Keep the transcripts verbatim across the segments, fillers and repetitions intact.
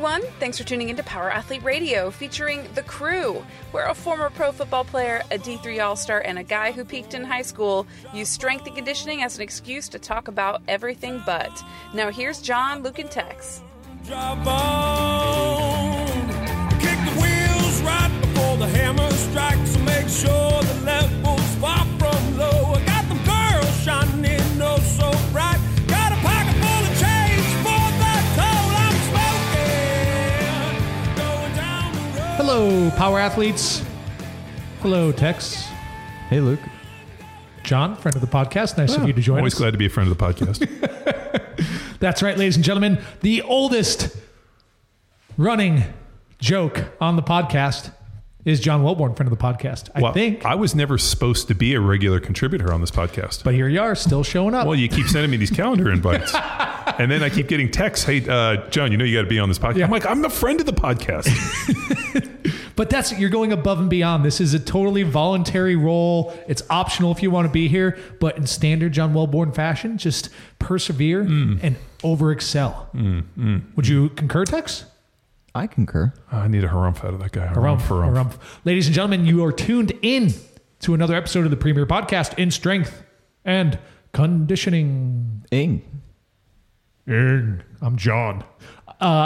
everyone. Thanks for tuning into Power Athlete Radio, featuring The Crew, where a former pro football player, a D three All-Star, and a guy who peaked in high school use strength and conditioning as an excuse to talk about everything but. Now here's John, Luke, and Tex. Drive on, kick the wheels right before the hammer strikes, so make sure the level's far from low. I got the girls shining oh so bright, got a pocket full of change for the toll. I'm smoking, going down the road. Hello, Power Athletes. Hello, Tex. Hey, Luke. John, friend of the podcast. Nice Oh, of you to join always us. glad to be a friend of the podcast. That's right, ladies and gentlemen. The oldest running joke on the podcast is John Welborn, friend of the podcast. I well, think. I was never supposed to be a regular contributor on this podcast. But here you are, still showing up. Well, you keep sending me these calendar invites. And then I keep getting texts. Hey, uh, John, you know you got to be on this podcast. Yeah. I'm like, I'm the friend of the podcast. But that's, you're going above and beyond. This is a totally voluntary role. It's optional if you want to be here, but in standard John Welborn fashion, just persevere mm. and over excel. Mm, mm, Would you concur, Tex? I concur. Oh, I need a harumph out of that guy. Harumph, Harumph, harumph. harumph. Ladies and gentlemen, you are tuned in to another episode of the Premier Podcast in Strength and Conditioning. Ing. Ing. I'm John. Uh,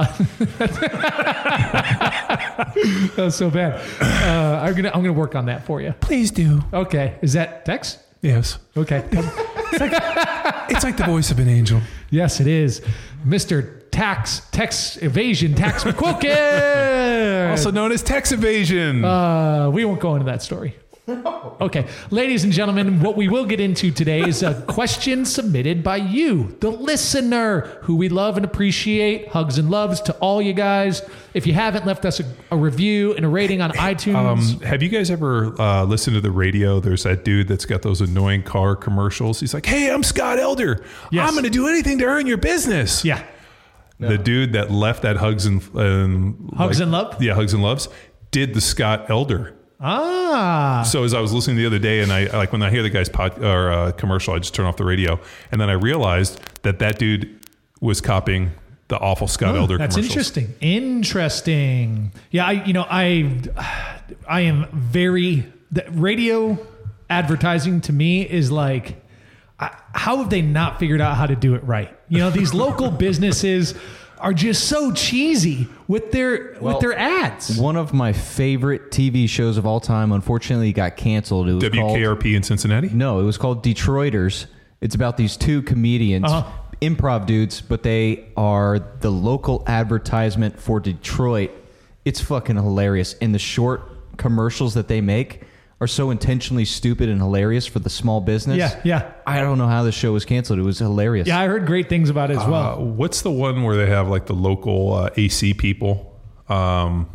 that was so bad. Uh, I'm gonna I'm gonna work on that for you. Please do. Okay. Is that Tex? Yes. Okay. It's like, it's like the voice of an angel. Yes, it is. Mister Tax, Tax Evasion, Tax McQuilkin. Also known as tax evasion. Uh, we won't go into that story. Okay. Ladies and gentlemen, what we will get into today is a question submitted by you, the listener, who we love and appreciate. Hugs and loves to all you guys. If you haven't left us a, a review and a rating on iTunes. Um, have you guys ever uh, listened to the radio? There's that dude that's got those annoying car commercials. He's like, hey, I'm Scott Elder. Yes. I'm going to do anything to earn your business. Yeah. The no. dude that left that Hugs and... Um, Hugs like, and Love? Yeah, Hugs and Loves. Did the Scott Elder. Ah. So as I was listening the other day, and I like when I hear the guy's pod, or uh, commercial, I just turn off the radio, and then I realized that that dude was copying the awful Scott oh, Elder that's commercials. interesting. Interesting. Yeah, I you know I I am very the radio advertising to me is like, I, how have they not figured out how to do it right? You know, these local businesses are just so cheesy with their well, with their ads. One of my favorite T V shows of all time, unfortunately, got canceled. It was W K R P called, in Cincinnati? No, it was called Detroiters. It's about these two comedians, Uh-huh. improv dudes, but they are the local advertisement for Detroit. It's fucking hilarious. And the short commercials that they make are so intentionally stupid and hilarious for the small business. Yeah, yeah. I don't know how this show was canceled. It was hilarious. Yeah, I heard great things about it as well. Uh, what's the one where they have like the local uh, A C people? Um,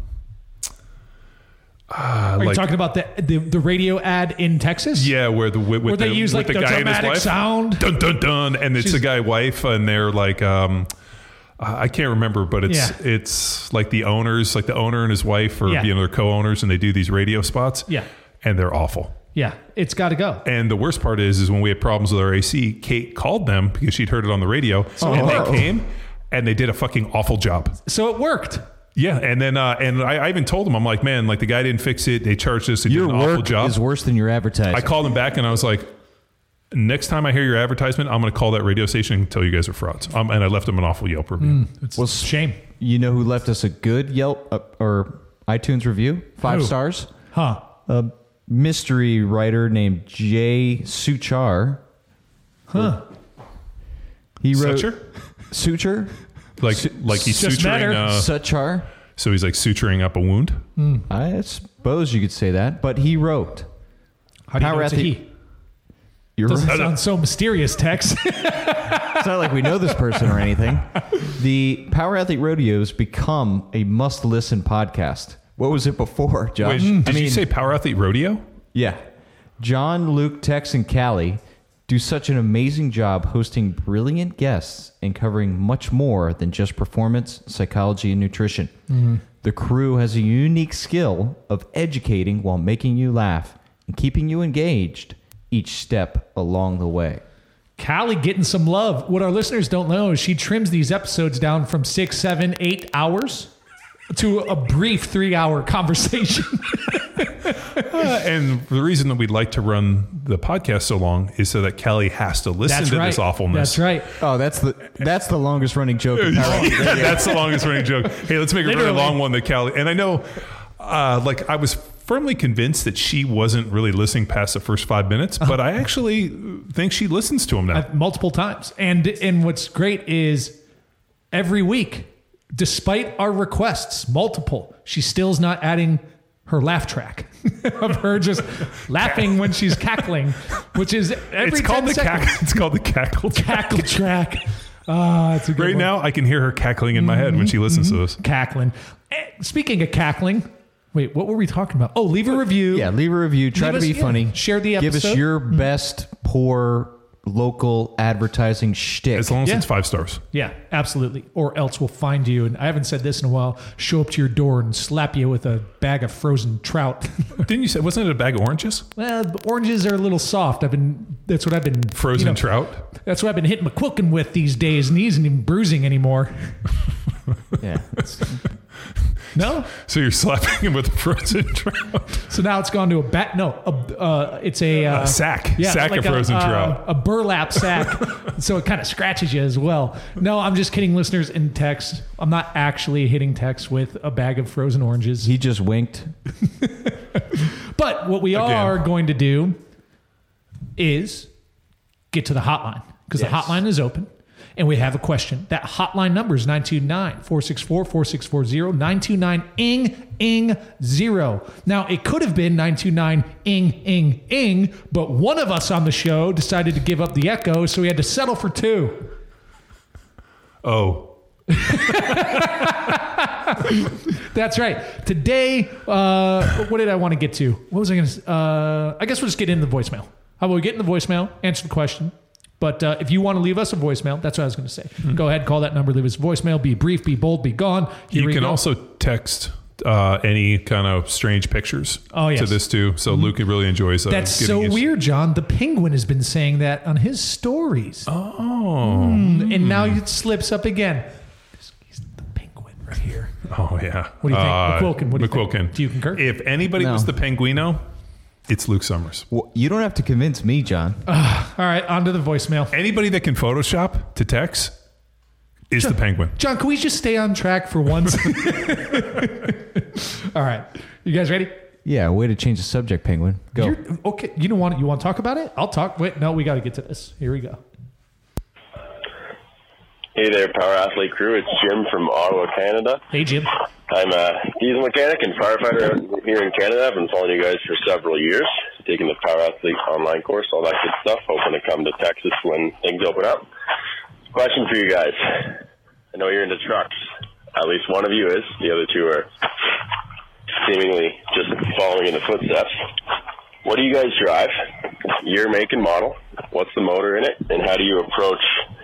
uh, Are like, you talking about the, the the radio ad in Texas? Yeah, where the with, Where with they the, use, with like, the the guy and his dramatic wife. sound? Dun dun dun, and it's She's- the guy wife, and they're like, um, I can't remember, but it's Yeah. it's like the owners, like the owner and his wife, or Yeah. you know, they're co-owners, and they do these radio spots. Yeah. and they're awful. Yeah, it's got to go. And the worst part is, is when we had problems with our A C, Kate called them because she'd heard it on the radio, Oh. and they came and they did a fucking awful job. So it worked. Yeah, and then uh, and I, I even told them, I'm like, man, like the guy didn't fix it. They charged us. They Your did an awful work job. is worse than your advertising. I called them back and I was like, next time I hear your advertisement, I'm going to call that radio station and tell you guys are frauds. Um, and I left them an awful Yelp review. Mm, it's Well, a shame. You know who left us a good Yelp uh, or iTunes review? Five Who? stars. Huh. A mystery writer named Jay Suchar. Huh. He wrote Suture? Suture. Like, like he's Just met her. suturing. Uh, Suchar. so he's like suturing up a wound. I suppose you could say that, but he wrote. How do you Power know it's a athlete- he? You're Doesn't right. sound so mysterious, Tex. It's not like we know this person or anything. The Power Athlete Rodeo has become a must-listen podcast. What was it before, John? Wait, did I mean, you say Power Athlete Rodeo? Yeah. John, Luke, Tex, and Callie do such an amazing job hosting brilliant guests and covering much more than just performance, psychology, and nutrition. Mm-hmm. The crew has a unique skill of educating while making you laugh and keeping you engaged each step along the way. Callie getting some love. What our listeners don't know is she trims these episodes down from six, seven, eight hours to a brief three-hour conversation. Uh, and the reason that we'd like to run the podcast so long is so that Kelly has to listen That's to right. this awfulness. That's right. Oh, that's the that's the longest running joke. in Power Athlete Radio. That's the longest running joke. Hey, let's make a very Literally. long one that Kelly. And I know, uh, like, I was firmly convinced that she wasn't really listening past the first five minutes, but I actually think she listens to them now. Uh, multiple times. And and what's great is every week, despite our requests, multiple, she still's not adding her laugh track of her just laughing when she's cackling, which is every it's called the ten seconds. cackle. It's called the cackle. Cackle track. Ah, it's a good Right one. now, I can hear her cackling in my head when she listens to this. Cackling. Eh, Speaking of cackling, wait, what were we talking about? Oh, leave a review. Yeah, leave a review. Try Leave to us- be yeah, funny. share the Give us episode. your best poor local advertising shtick. As long as Yeah. it's five stars. Yeah, absolutely. Or else we'll find you. And I haven't said this in a while. Show up to your door and slap you with a bag of frozen trout. Didn't you say, wasn't it a bag of oranges? Well, the oranges are a little soft. I've been. That's what I've been. Frozen you know, trout? That's what I've been hitting McQuilkin with these days, and he isn't even bruising anymore. Yeah. It's- No. So you're slapping him with a frozen trout. So now it's gone to a bat. No, a, uh, it's a, uh, A sack. Sack like of frozen a, uh, trout. A burlap sack. So it kind of scratches you as well. No, I'm just kidding, listeners. In text, I'm not actually hitting text with a bag of frozen oranges. he just winked. But what we Again. are going to do is get to the hotline because Yes. the hotline is open and we have a question. That hotline number is nine two nine, four six four, four six four zero, nine two nine I N G I N G zero. Now, it could have been nine two nine I N G I N G I N G, but one of us on the show decided to give up the echo, so we had to settle for two. Oh. That's right. Today, uh, what did I want to get to? What was I going to? Uh, I guess we'll just get into the voicemail. How about we get in the voicemail, answer the question. But uh, if you want to leave us a voicemail, that's what I was going to say. Mm-hmm. Go ahead, call that number, leave us a voicemail. Be brief, be bold, be gone. Here You we can go. also text uh, any kind of strange pictures Oh, yes. to this too. So Luke really enjoys uh, That's getting so his- weird, John. The Penguin has been saying that on his stories, Oh. and now it slips up again. He's the Penguin right here. Oh, yeah. What do you think? Uh, McQuilkin, what do you think? McQuilkin. Do you concur? If anybody No. was the Penguino, it's Luke Summers. Well, you don't have to convince me, John. All right, on to the voicemail. Anybody that can Photoshop to text is the Penguin. John, can we just stay on track for once? All right. You guys ready? Yeah, way to change the subject, Penguin. Go. You're, okay. You don't want you want to talk about it? I'll talk. Wait, no, we got to get to this. Here we go. Hey there, Power Athlete crew. It's Jim from Ottawa, Canada. Hey, Jim. I'm a diesel mechanic and firefighter out here in Canada. I've been following you guys for several years, taking the Power Athlete online course, all that good stuff. Hoping to come to Texas when things open up. Question for you guys. I know you're into trucks. At least one of you is. The other two are seemingly just following in the footsteps. What do you guys drive? Year, make, and model? What's the motor in it? And how do you approach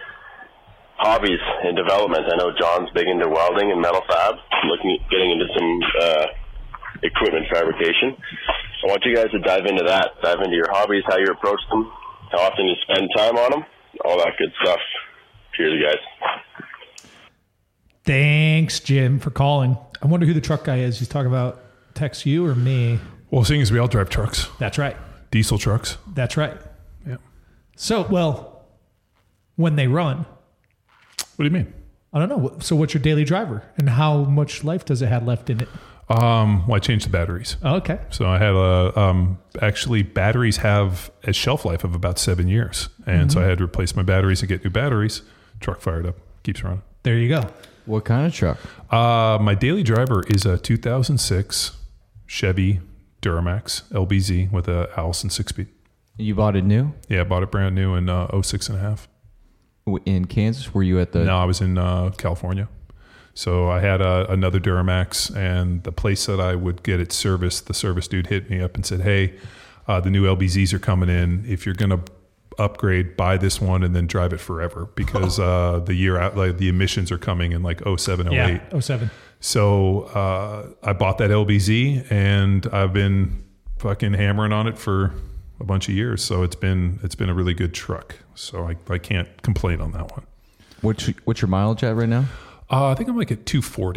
hobbies and development? I know John's big into welding and metal fab, looking at getting into some uh, equipment fabrication. I want you guys to dive into that, dive into your hobbies, how you approach them, how often you spend time on them, all that good stuff. Cheers, guys. Thanks, Jim, for calling. I wonder who the truck guy is. He's talking about text you or me. Well, seeing as we all drive trucks, That's right. diesel trucks. That's right. Yeah. So, well, when they run, What do you mean? I don't know. So, what's your daily driver, and how much life does it have left in it? Um, well, I changed the batteries. Oh, okay. So I had a, um, actually batteries have a shelf life of about seven years. And so I had to replace my batteries and get new batteries. Truck fired up, keeps running. There you go. What kind of truck? Uh, my daily driver is a two thousand six Chevy Duramax L B Z with a Allison six speed. You bought it new Yeah, I bought it brand new in uh, oh six and a half. in Kansas? Were you at the? No, I was in uh, California. So I had a, another Duramax, and the place that I would get it serviced, the service dude hit me up and said, hey, uh, the new L B Zs are coming in. If you're going to upgrade, buy this one and then drive it forever because uh, the year out, like the emissions are coming in like oh seven, oh eight. Yeah. oh seven. So uh, I bought that L B Z, and I've been fucking hammering on it for a bunch of years. So it's been it's been a really good truck. So I, I can't complain on that one. What's what's your mileage at right now? Uh, I think I'm like at two forty.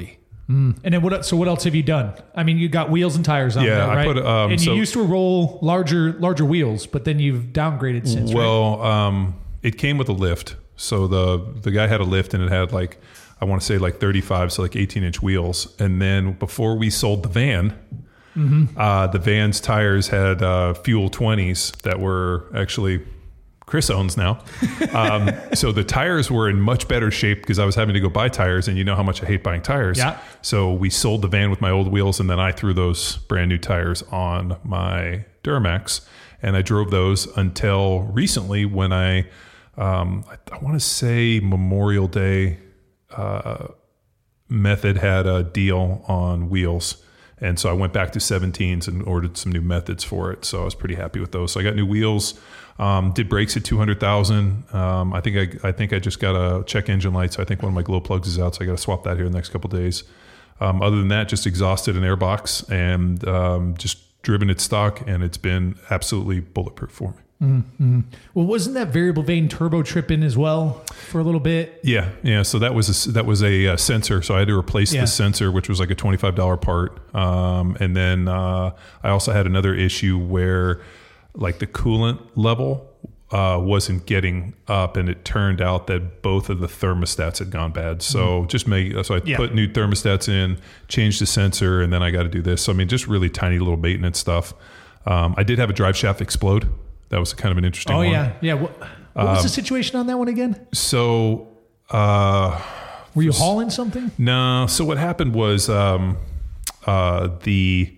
Mm. And then what? So what else have you done? I mean, you got wheels and tires on Yeah, there, I right? put, um, and you so- used to roll larger larger wheels, but then you've downgraded since. right? Well, um, it came with a lift. So the the guy had a lift, and it had like, I want to say like thirty-five, so like eighteen inch wheels. And then before we sold the van, mm-hmm. uh, the van's tires had uh, Fuel twenties that were actually Chris owns now. Um, so the tires were in much better shape because I was having to go buy tires, and you know how much I hate buying tires. Yeah. So we sold the van with my old wheels, and then I threw those brand new tires on my Duramax, and I drove those until recently when I, um, I, I want to say Memorial Day, uh, Method had a deal on wheels. And so I went back to seventeens and ordered some new Methods for it. So I was pretty happy with those. So I got new wheels, um, did brakes at two hundred thousand. Um, I think I, I think I just got a check engine light. So I think one of my glow plugs is out. So I got to swap that here in the next couple of days. Um, other than that, just exhausted an airbox and um, just driven it stock. And it's been absolutely bulletproof for me. Mm-hmm. Well, wasn't that variable vane turbo trip in as well for a little bit? Yeah, yeah. So that was a, that was a, uh sensor. So I had to replace Yeah. the sensor, which was like a twenty-five dollars part. Um, and then uh, I also had another issue where, like, the coolant level uh, wasn't getting up, and it turned out that both of the thermostats had gone bad. So mm-hmm. just make so I Yeah. put new thermostats in, changed the sensor, and then I got to do this. So I mean, just really tiny little maintenance stuff. Um, I did have a drive shaft explode. That was kind of an interesting Oh one. yeah, yeah. What, what was the situation on that one again? So. Uh, Were you hauling something? No. So what happened was um, uh, the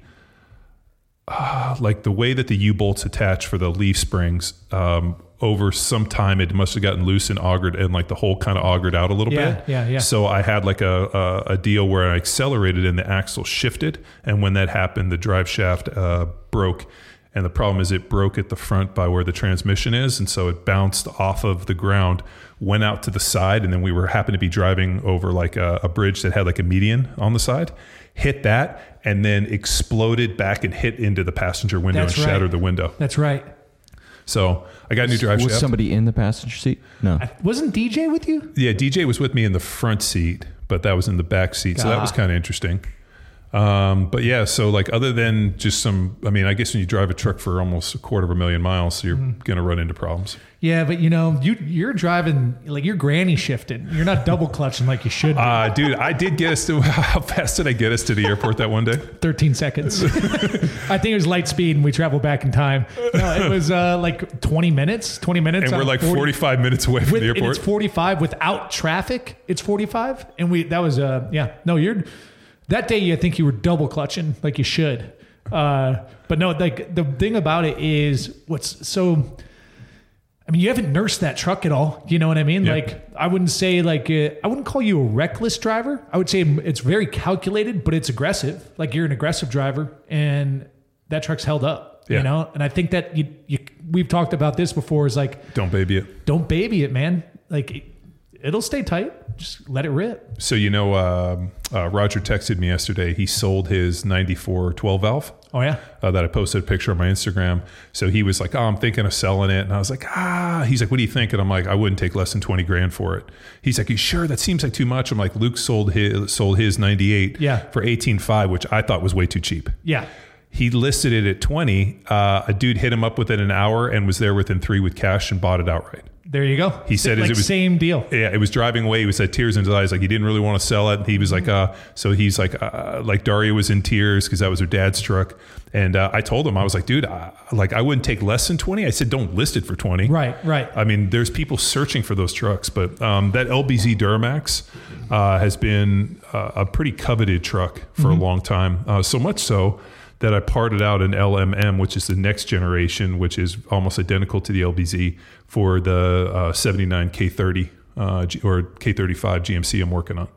uh, like the way that the U-bolts attach for the leaf springs. Um, over some time, it must have gotten loose and augured, and like the hole kind of augured out a little Yeah, bit. yeah, yeah. So I had like a, a a deal where I accelerated and the axle shifted, and when that happened, the drive shaft uh, broke. And the problem is it broke at the front by where the transmission is. And so it bounced off of the ground, went out to the side. And then we were happened to be driving over like a, a bridge that had like a median on the side, hit that, and then exploded back and hit into the passenger window That's and right. shattered the window. That's right. So I got a new drive Was shaft. somebody in the passenger seat? No. Wasn't D J with you? Yeah, D J was with me in the front seat, but that was in the back seat. So that was Ah. kind of interesting. Um, but yeah, so like other than just some, I mean, I guess when you drive a truck for almost a quarter of a million miles, you're Mm-hmm. going to run into problems. Yeah, but you know, you you're driving like you're granny shifting. You're not double clutching like you should be. Uh, dude, I did get us to, how fast did I get us to the airport that one day? thirteen seconds. I think it was light speed and we traveled back in time. No, it was uh, like twenty minutes, twenty minutes. And we're on like forty forty-five minutes away from with, the and airport. it's forty-five without traffic. It's forty-five. And we, that was, uh, yeah, no, you're, that day you think you were double clutching like you should. Uh, but no, like the thing about it is what's so, I mean, you haven't nursed that truck at all. You know what I mean? Yeah. Like, I wouldn't say like, uh, I wouldn't call you a reckless driver. I would say it's very calculated, but it's aggressive. Like you're an aggressive driver and that truck's held up, Yeah. you know? And I think that you, you, we've talked about this before is like, Don't baby it. don't baby it, man. Like it, it'll stay tight. Just let it rip. So, you know, um uh, Roger texted me yesterday. He sold his ninety-four twelve valve. Oh yeah. Uh, that I posted a picture on my Instagram. So he was like, oh, I'm thinking of selling it. And I was like, ah, he's like, what do you think? And I'm like, I wouldn't take less than twenty grand for it. He's like, you sure? That seems like too much. I'm like, Luke sold his, sold his ninety-eight Yeah. for eighteen five, which I thought was way too cheap. Yeah. He listed it at twenty. Uh, a dude hit him up within an hour and was there within three with cash and bought it outright. There you go. He said like it was- same deal. Yeah, it was driving away. He was had tears in his eyes, like he didn't really want to sell it. He was like, uh, so he's like, uh, like Daria was in tears because that was her dad's truck. And uh, I told him, I was like, dude, uh, like I wouldn't take less than twenty. I said, don't list it for twenty. Right, right. I mean, there's people searching for those trucks, but um, that L B Z Duramax uh, has been uh, a pretty coveted truck for Mm-hmm. a long time. Uh, so much so that I parted out an L M M, which is the next generation, which is almost identical to the L B Z for the uh, seventy-nine K thirty uh, G- or K thirty-five G M C I'm working on.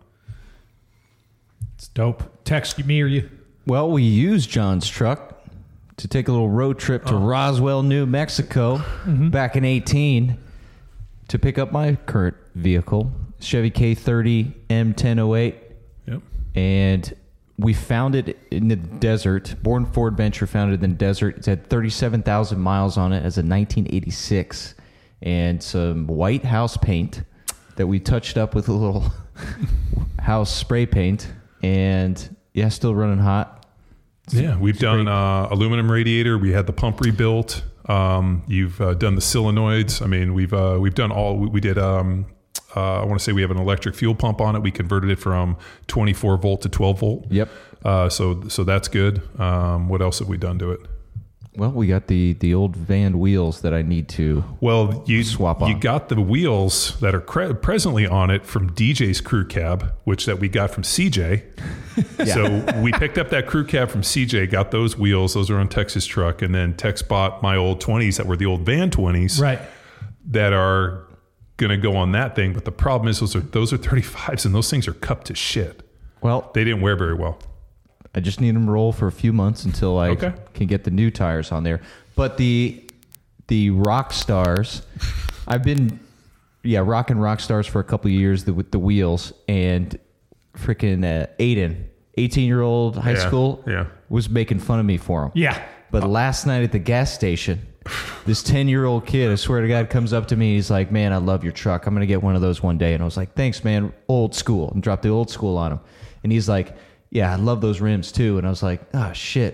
It's dope. Text me or you. Well, we used John's truck to take a little road trip to Roswell, New Mexico back in eighteen to pick up my current vehicle, Chevy K thirty M ten oh eight. Yep. And we found it in the desert. Born Ford Venture found it in the desert. It had thirty-seven thousand miles on it as a nineteen eighty-six. And some white house paint that we touched up with a little house spray paint. and yeah, still running hot. Yeah, we've done uh, aluminum radiator. We had the pump rebuilt. Um, you've uh, done the solenoids. I mean, we've uh, we've done all. We, we did. Um, uh, I want to say we have an electric fuel pump on it. We converted it from twenty-four volt to twelve volt. Yep. Uh, so so that's good. Um, what else have we done to it? Well, we got the the old van wheels that I need to Well, you swap you on. got the wheels that are cre- presently on it from D J's crew cab, which that we got from C J. So we picked up that crew cab from C J, got those wheels. Those are on Tex's truck, and then Tex bought my old twenties that were the old van twenties, Right. that are going to go on that thing. But the problem is those are those are thirty-fives, and those things are cupped to shit. Well, They didn't wear very well. I just need them to roll for a few months until I Okay. can get the new tires on there. But the the Rock Stars, I've been yeah rocking Rock Stars for a couple of years the, with the wheels, and freaking uh, Aiden, eighteen year old high Yeah, school, yeah. was making fun of me for them. Yeah. But last night at the gas station, this ten year old kid, I swear to God, comes up to me. He's like, "Man, I love your truck. I'm gonna get one of those one day." And I was like, "Thanks, man. Old school," and dropped the old school on him. And he's like, "Yeah, I love those rims too." And I was like, "Oh shit."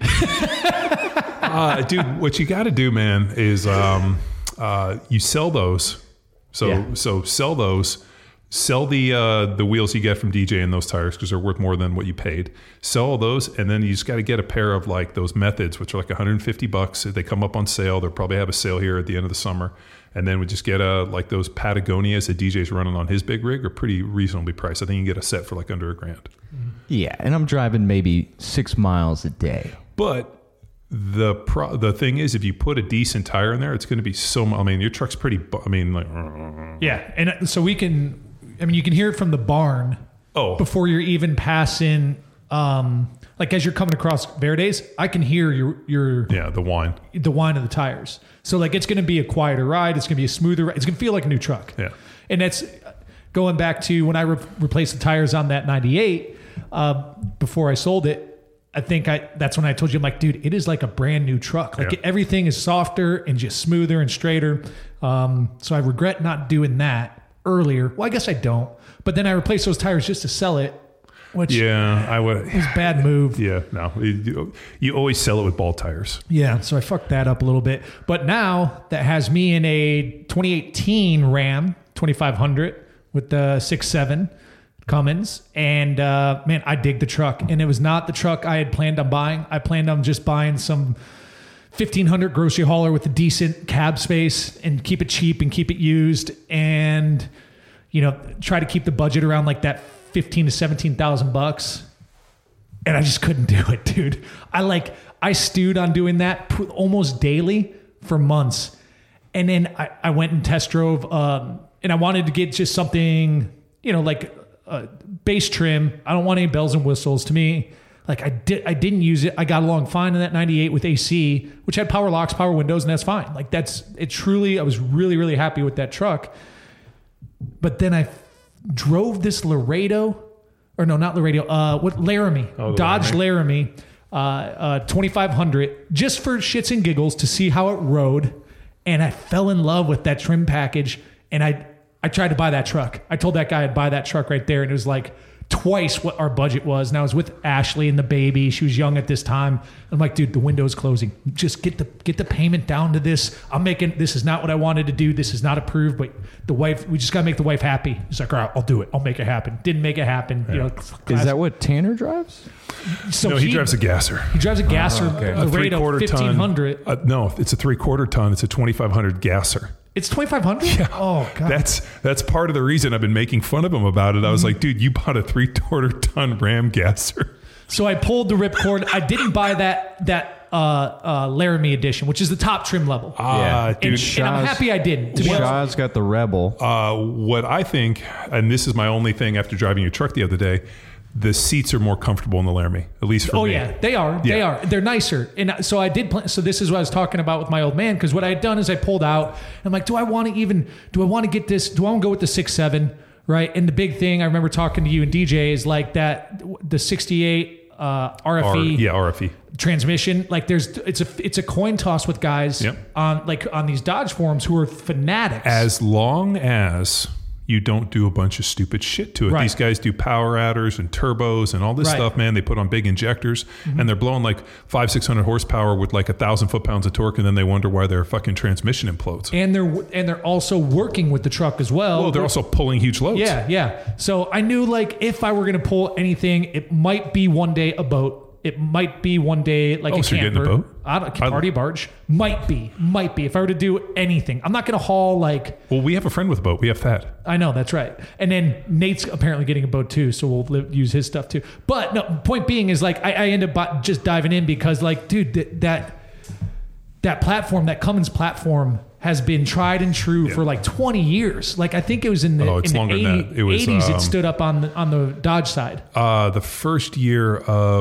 Uh, dude, what you got to do, man, is um, uh, you sell those. So Yeah. so sell those. Sell the uh, the wheels you get from D J and those tires because they're worth more than what you paid. Sell all those, and then you just got to get a pair of like those Methods, which are like one hundred fifty bucks. They come up on sale. They'll probably have a sale here at the end of the summer. And then we just get a like those Patagonias that D J's running on his big rig are pretty reasonably priced. I think you can get a set for like under a grand. Yeah, and I'm driving maybe six miles a day. But the pro, the thing is, if you put a decent tire in there, it's going to be so. I mean, your truck's pretty. bu- I mean, like. Yeah. And uh, so we can, I mean, you can hear it from the barn Oh, before you're even passing, um, like as you're coming across Verdes, I can hear your, your, yeah, the wine. the whine of the tires. So like, it's going to be a quieter ride. It's going to be a smoother ride. It's going to feel like a new truck. Yeah. And that's going back to when I re- replaced the tires on that ninety-eight, uh, before I sold it. I think I, that's when I told you, I'm like, dude, it is like a brand new truck. Like Yeah. everything is softer and just smoother and straighter. Um, so I regret not doing that earlier. Well, I guess I don't, but then I replaced those tires just to sell it, which Yeah, I would. was a bad move. Yeah, no. You, you always sell it with ball tires. Yeah, so I fucked that up a little bit. But now that has me in a twenty eighteen Ram twenty-five hundred with the six seven Cummins. And uh, man, I dig the truck. And it was not the truck I had planned on buying. I planned on just buying some fifteen hundred grocery hauler with a decent cab space and keep it cheap and keep it used. And, you know, try to keep the budget around like that fifteen to seventeen thousand bucks. And I just couldn't do it, dude. I like, I stewed on doing that pr- almost daily for months. And then I, I went and test drove, um, and I wanted to get just something, you know, like a base trim. I don't want any bells and whistles. To me, like I did, I didn't use it. I got along fine in that ninety-eight with A C, which had power locks, power windows, and that's fine. Like that's, it truly, I was really, really happy with that truck. But then I drove this Laredo, or no, not Laredo, uh, what, Laramie, Oh, the Dodge Laramie. Laramie, uh, uh, twenty-five hundred, just for shits and giggles to see how it rode. And I fell in love with that trim package. And I, I tried to buy that truck. I told that guy I'd buy that truck right there. And it was like twice what our budget was. And I was with Ashley and the baby. She was young at this time. I'm like, dude, the window's closing. Just get the get the payment down to this. I'm making, this is not what I wanted to do. This is not approved, but the wife, we just got to make the wife happy. He's like, all right, I'll do it. I'll make it happen. Didn't make it happen. You know, Is that what Tanner drives? so No, he, drives a gasser. He drives a gasser, okay. a A three Laredo quarter fifteen ton. hundred. Uh, no, it's a three quarter ton. It's a twenty-five hundred gasser. It's twenty-five hundred? Yeah. Oh, God. That's that's part of the reason I've been making fun of him about it. I was like, dude, you bought a three quarter ton Ram gasser. So I pulled the ripcord. I didn't buy that that uh, uh, Laramie edition, which is the top trim level. Ah, and, dude. and I'm Shaw's- happy I didn't. To be honest. Shaw's got the Rebel. Uh, what I think, and this is my only thing after driving your truck the other day, the seats are more comfortable in the Laramie, at least for Oh me. yeah, they are. They Yeah. are. They're nicer. And so I did. Plan, so this is what I was talking about with my old man, because what I had done is I pulled out. I'm like, do I want to even? Do I want to get this? Do I want to go with the six seven? Right. And the big thing I remember talking to you and D J is like that the sixty-eight uh, R F E. R, yeah, R F E. Transmission, like there's it's a it's a coin toss with guys Yep. on like on these Dodge forums who are fanatics. As long as you don't do a bunch of stupid shit to it. Right. These guys do power adders and turbos and all this Right. stuff, man. They put on big injectors Mm-hmm. and they're blowing like five, six hundred horsepower with like a thousand foot pounds of torque, and then they wonder why their fucking transmission implodes. And they're and they're also working with the truck as well. Well, they're also pulling huge loads. Yeah, yeah. So I knew like if I were going to pull anything, it might be one day a boat. It might be one day like Oh, a so you're camper. getting a boat? I don't, I- party barge. Might be, might be. If I were to do anything, I'm not going to haul like. Well, we have a friend with a boat. We have Thad. I know that's right. And then Nate's apparently getting a boat too, so we'll li- use his stuff too. But no, point being is like I, I end up bu- just diving in because like, dude, th- that that platform, that Cummins platform, has been tried and true Yeah. for like twenty years. Like I think it was in the, Oh, it's in the longer than that. It was, eighties. um, It stood up on the, on the Dodge side. Uh, the first year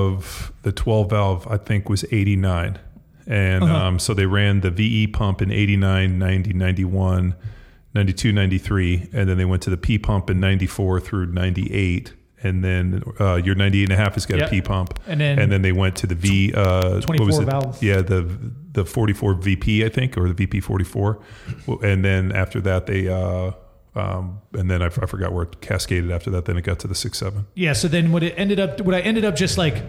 of the twelve valve, I think, was eighty-nine. And Uh-huh. um, so they ran the V E pump in eighty-nine, ninety, ninety-one, ninety-two, ninety-three. And then they went to the P pump in ninety-four through ninety-eight. And then uh, your ninety-eight and a half has got Yep. a P pump. And then- and then they went to the V. Uh, what was twenty-four it? valve. Yeah, the the forty-four V P, I think, or the V P forty-four. And then after that, they. Uh, um, and then I, f- I forgot where it cascaded after that. Then it got to the six seven. Yeah. So then what it ended up, what I ended up just like,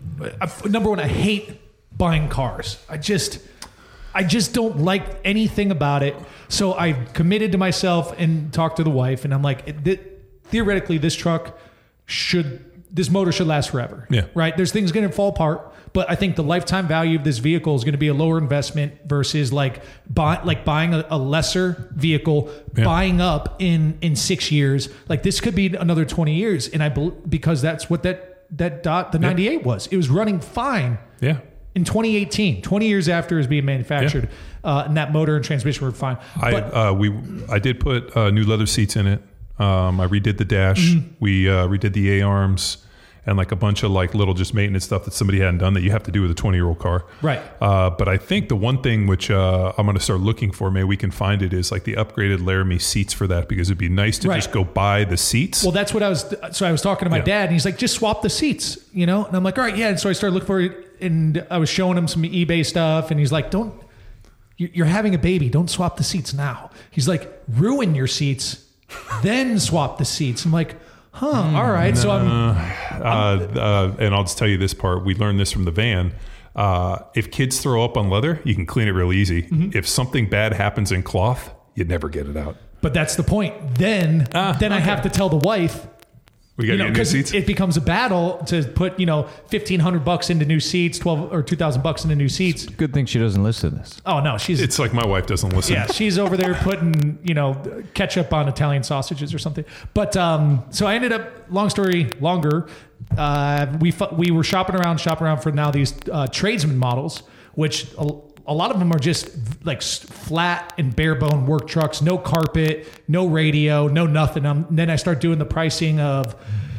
I, number one, I hate buying cars. I just, I just don't like anything about it. So I committed to myself and talked to the wife, and I'm like, it, th- theoretically, this truck should, this motor should last forever. Yeah. Right. There's things going to fall apart, but I think the lifetime value of this vehicle is going to be a lower investment versus like buy, like buying a, a lesser vehicle, Yeah. buying up in in six years. Like this could be another twenty years, and I bel because that's what that that dot the ninety-eight was. It was running fine Yeah. in twenty eighteen, twenty years after it was being manufactured, uh, and that motor and transmission were fine. I But uh, we I did put uh, new leather seats in it. Um, I redid the dash. Mm-hmm. We uh, redid the A arms and like a bunch of like little just maintenance stuff that somebody hadn't done that you have to do with a twenty year old car. Right. Uh, but I think the one thing which uh, I'm going to start looking for, maybe we can find it, is like the upgraded Laramie seats for that, because it'd be nice to Right. just go buy the seats. well, that's what I was. So I was talking to my Yeah. dad, and he's like, "Just swap the seats," you know. And I'm like, "All right, yeah." And so I started looking for it, and I was showing him some eBay stuff, and he's like, "Don't, you- you're having a baby. Don't swap the seats now." He's like, "Ruin your seats, then swap the seats." I'm like, "Huh, all right." So I'm. uh, uh, and I'll just tell you this part. We learned this from the van. Uh, if kids throw up on leather, you can clean it real easy. Mm-hmm. If something bad happens in cloth, you never get it out. But that's the point. Then, Ah, then I okay. have to tell the wife, We got you to know, get new because seats. it becomes a battle to put, you know, fifteen hundred bucks into new seats, twelve or two thousand bucks into new seats. Good thing she doesn't listen to this. Oh no, she's It's like my wife doesn't listen. yeah, she's over there putting, you know, ketchup on Italian sausages or something. But um, so I ended up, long story longer, uh, we fu- we were shopping around, shopping around for now these uh, tradesman models, which a, a lot of them are just like s- flat and bare bone work trucks, no carpet, no radio, no nothing. Um, then I start doing the pricing of,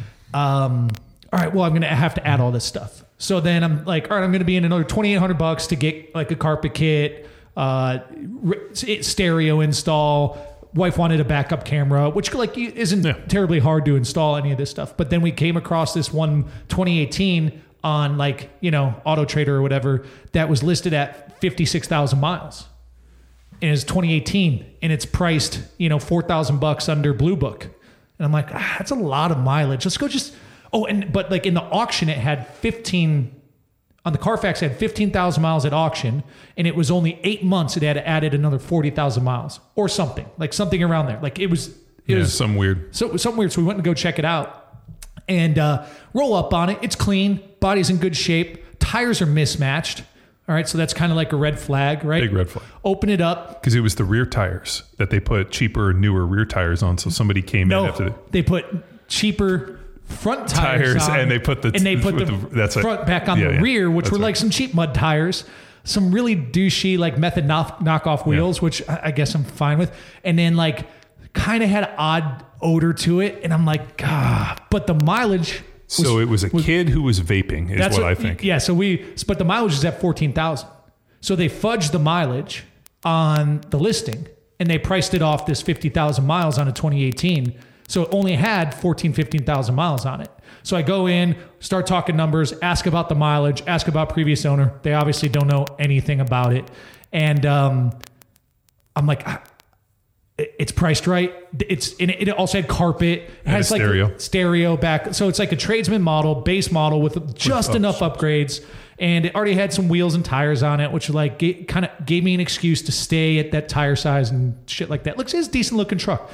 um, all right, well, I'm going to have to add all this stuff. So then I'm like, all right, I'm going to be in another twenty-eight hundred bucks to get like a carpet kit, uh, r- stereo install. Wife wanted a backup camera, which like isn't Yeah. terribly hard to install any of this stuff. But then we came across this one twenty eighteen on like, you know, Auto Trader or whatever that was listed at fifty-six thousand miles. And it's twenty eighteen and it's priced, you know, four thousand bucks under Blue Book. And I'm like, ah, that's a lot of mileage. Let's go just, oh, and, but like in the auction, it had fifteen, on the Carfax, it had fifteen thousand miles at auction. And it was only eight months, it had added another forty thousand miles or something, like something around there. Like it was, it Yeah, was some weird. so something weird. So we went to go check it out and uh, roll up on it. It's clean. Body's in good shape. Tires are mismatched. All right. So that's kind of like a red flag, right? Big red flag. Open it up. Because it was the rear tires that they put cheaper, newer rear tires on. So somebody came No, in after the, they put cheaper front tires, Tires, on, and they put the- and they put the, with the- that's it. front back on Yeah, the yeah. rear, which That's were right. like some cheap mud tires, some really douchey like method knock, knockoff wheels, which I, I guess I'm fine with, and then like kind of had an odd odor to it, and I'm like, God, but the mileage. Was, so it was a kid who was vaping, is what, I think. Yeah, so we, but the mileage is at fourteen thousand. So they fudged the mileage on the listing, and they priced it off this fifty thousand miles on a twenty eighteen. So it only had fourteen, fifteen thousand miles on it. So I go in, start talking numbers, ask about the mileage, ask about previous owner. They obviously don't know anything about it. And um, I'm like, I- it, It's priced right. It's and it also had carpet. It And has a like stereo. stereo back. So it's like a tradesman model, base model with just With enough ups. upgrades. And it already had some wheels and tires on it, which like ga- kind of gave me an excuse to stay at that tire size and shit like that. Looks like it's a decent looking truck.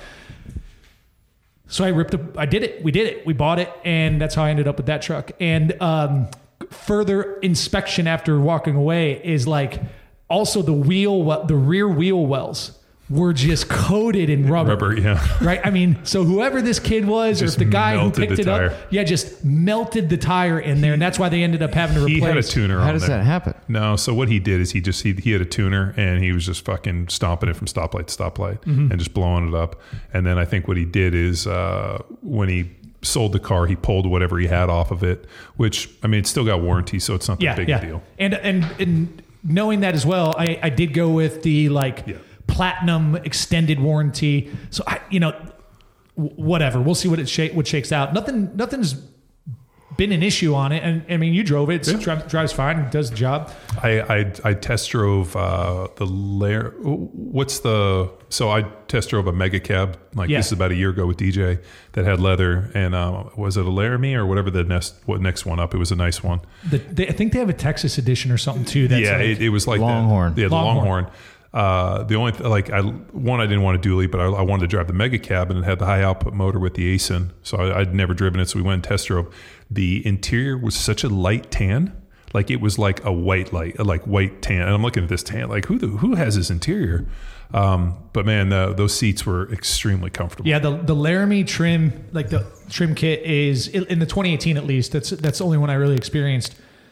So I ripped the, I did it. We did it. We bought it. And that's how I ended up with that truck. And um, further inspection after walking away is like also the wheel, well- the rear wheel wells were just coated in rubber. Rubber, yeah. Right? I mean, so whoever this kid was, Just or if the guy who melted picked the it up, tire. yeah, just melted the tire in there. And that's why they ended up having to He replace. had a tuner How on does there. that happen? No, so what he did is he just he, he had a tuner and he was just fucking stomping it from stoplight to stoplight Mm-hmm. and just blowing it up. And then I think what he did is uh, when he sold the car, he pulled whatever he had off of it, which I mean, it's still got warranty, so it's not that yeah, big yeah. a deal. And, and and knowing that as well, I, I did go with the like Yeah. platinum extended warranty. So I, you know, w- whatever. We'll see what it shake what shakes out. Nothing, nothing's been an issue on it. And I mean, you drove it. It Yeah. drives, drives fine. It does the job. I I, I test drove uh, the layer. What's the so I test drove a mega cab like Yeah. this is about a year ago with D J that had leather and uh, was it a Laramie or whatever the next what next one up? It was a nice one. The, they, I think they have a Texas edition or something too. That's yeah, like, it, it was like Longhorn. That. Yeah, the Longhorn. Longhorn. Uh, the only th- like I one I didn't want a dually, but I, I wanted to drive the mega cab and it had the high output motor with the A S I N. So I, I'd never driven it, so we went and test drove. The interior was such a light tan, like it was like a white light, like white tan. And I'm looking at this tan, like who the, who has this interior? Um, but man, uh, those seats were extremely comfortable. Yeah, the the Laramie trim, like the trim kit is in the twenty eighteen at least. That's that's the only one I really experienced.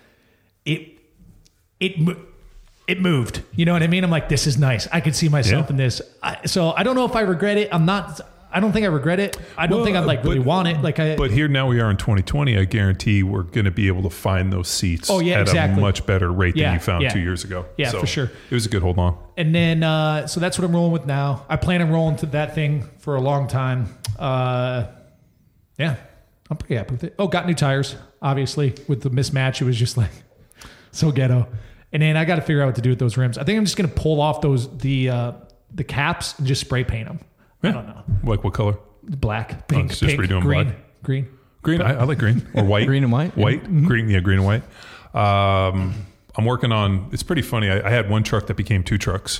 It it mo- it moved. You know what I mean? I'm like, this is nice. I could see myself Yeah. in this. I, so I don't know if I regret it. I'm not. I don't think I regret it. I don't Well, think I'd like really but- want it. Like I. But here now we are in twenty twenty. I guarantee we're going to be able to find those seats Oh, yeah, at exactly. a much better rate Yeah, than you found yeah. two years ago. Yeah, So for sure. It was a good hold on. And then, uh, so that's what I'm rolling with now. I plan on rolling to that thing for a long time. Uh, yeah, I'm pretty happy with it. Oh, got new tires, obviously. With the mismatch, it was just like so ghetto. And then I got to figure out what to do with those rims. I think I'm just going to pull off those the uh, the caps and just spray paint them. I don't know. Like what color? Black, pink, it's just pink, redoing green, black. green. Green. I, I like green or white. Green and white? White. Green. Yeah, green and white. Um, I'm working on. It's pretty funny. I, I had one truck that became two trucks.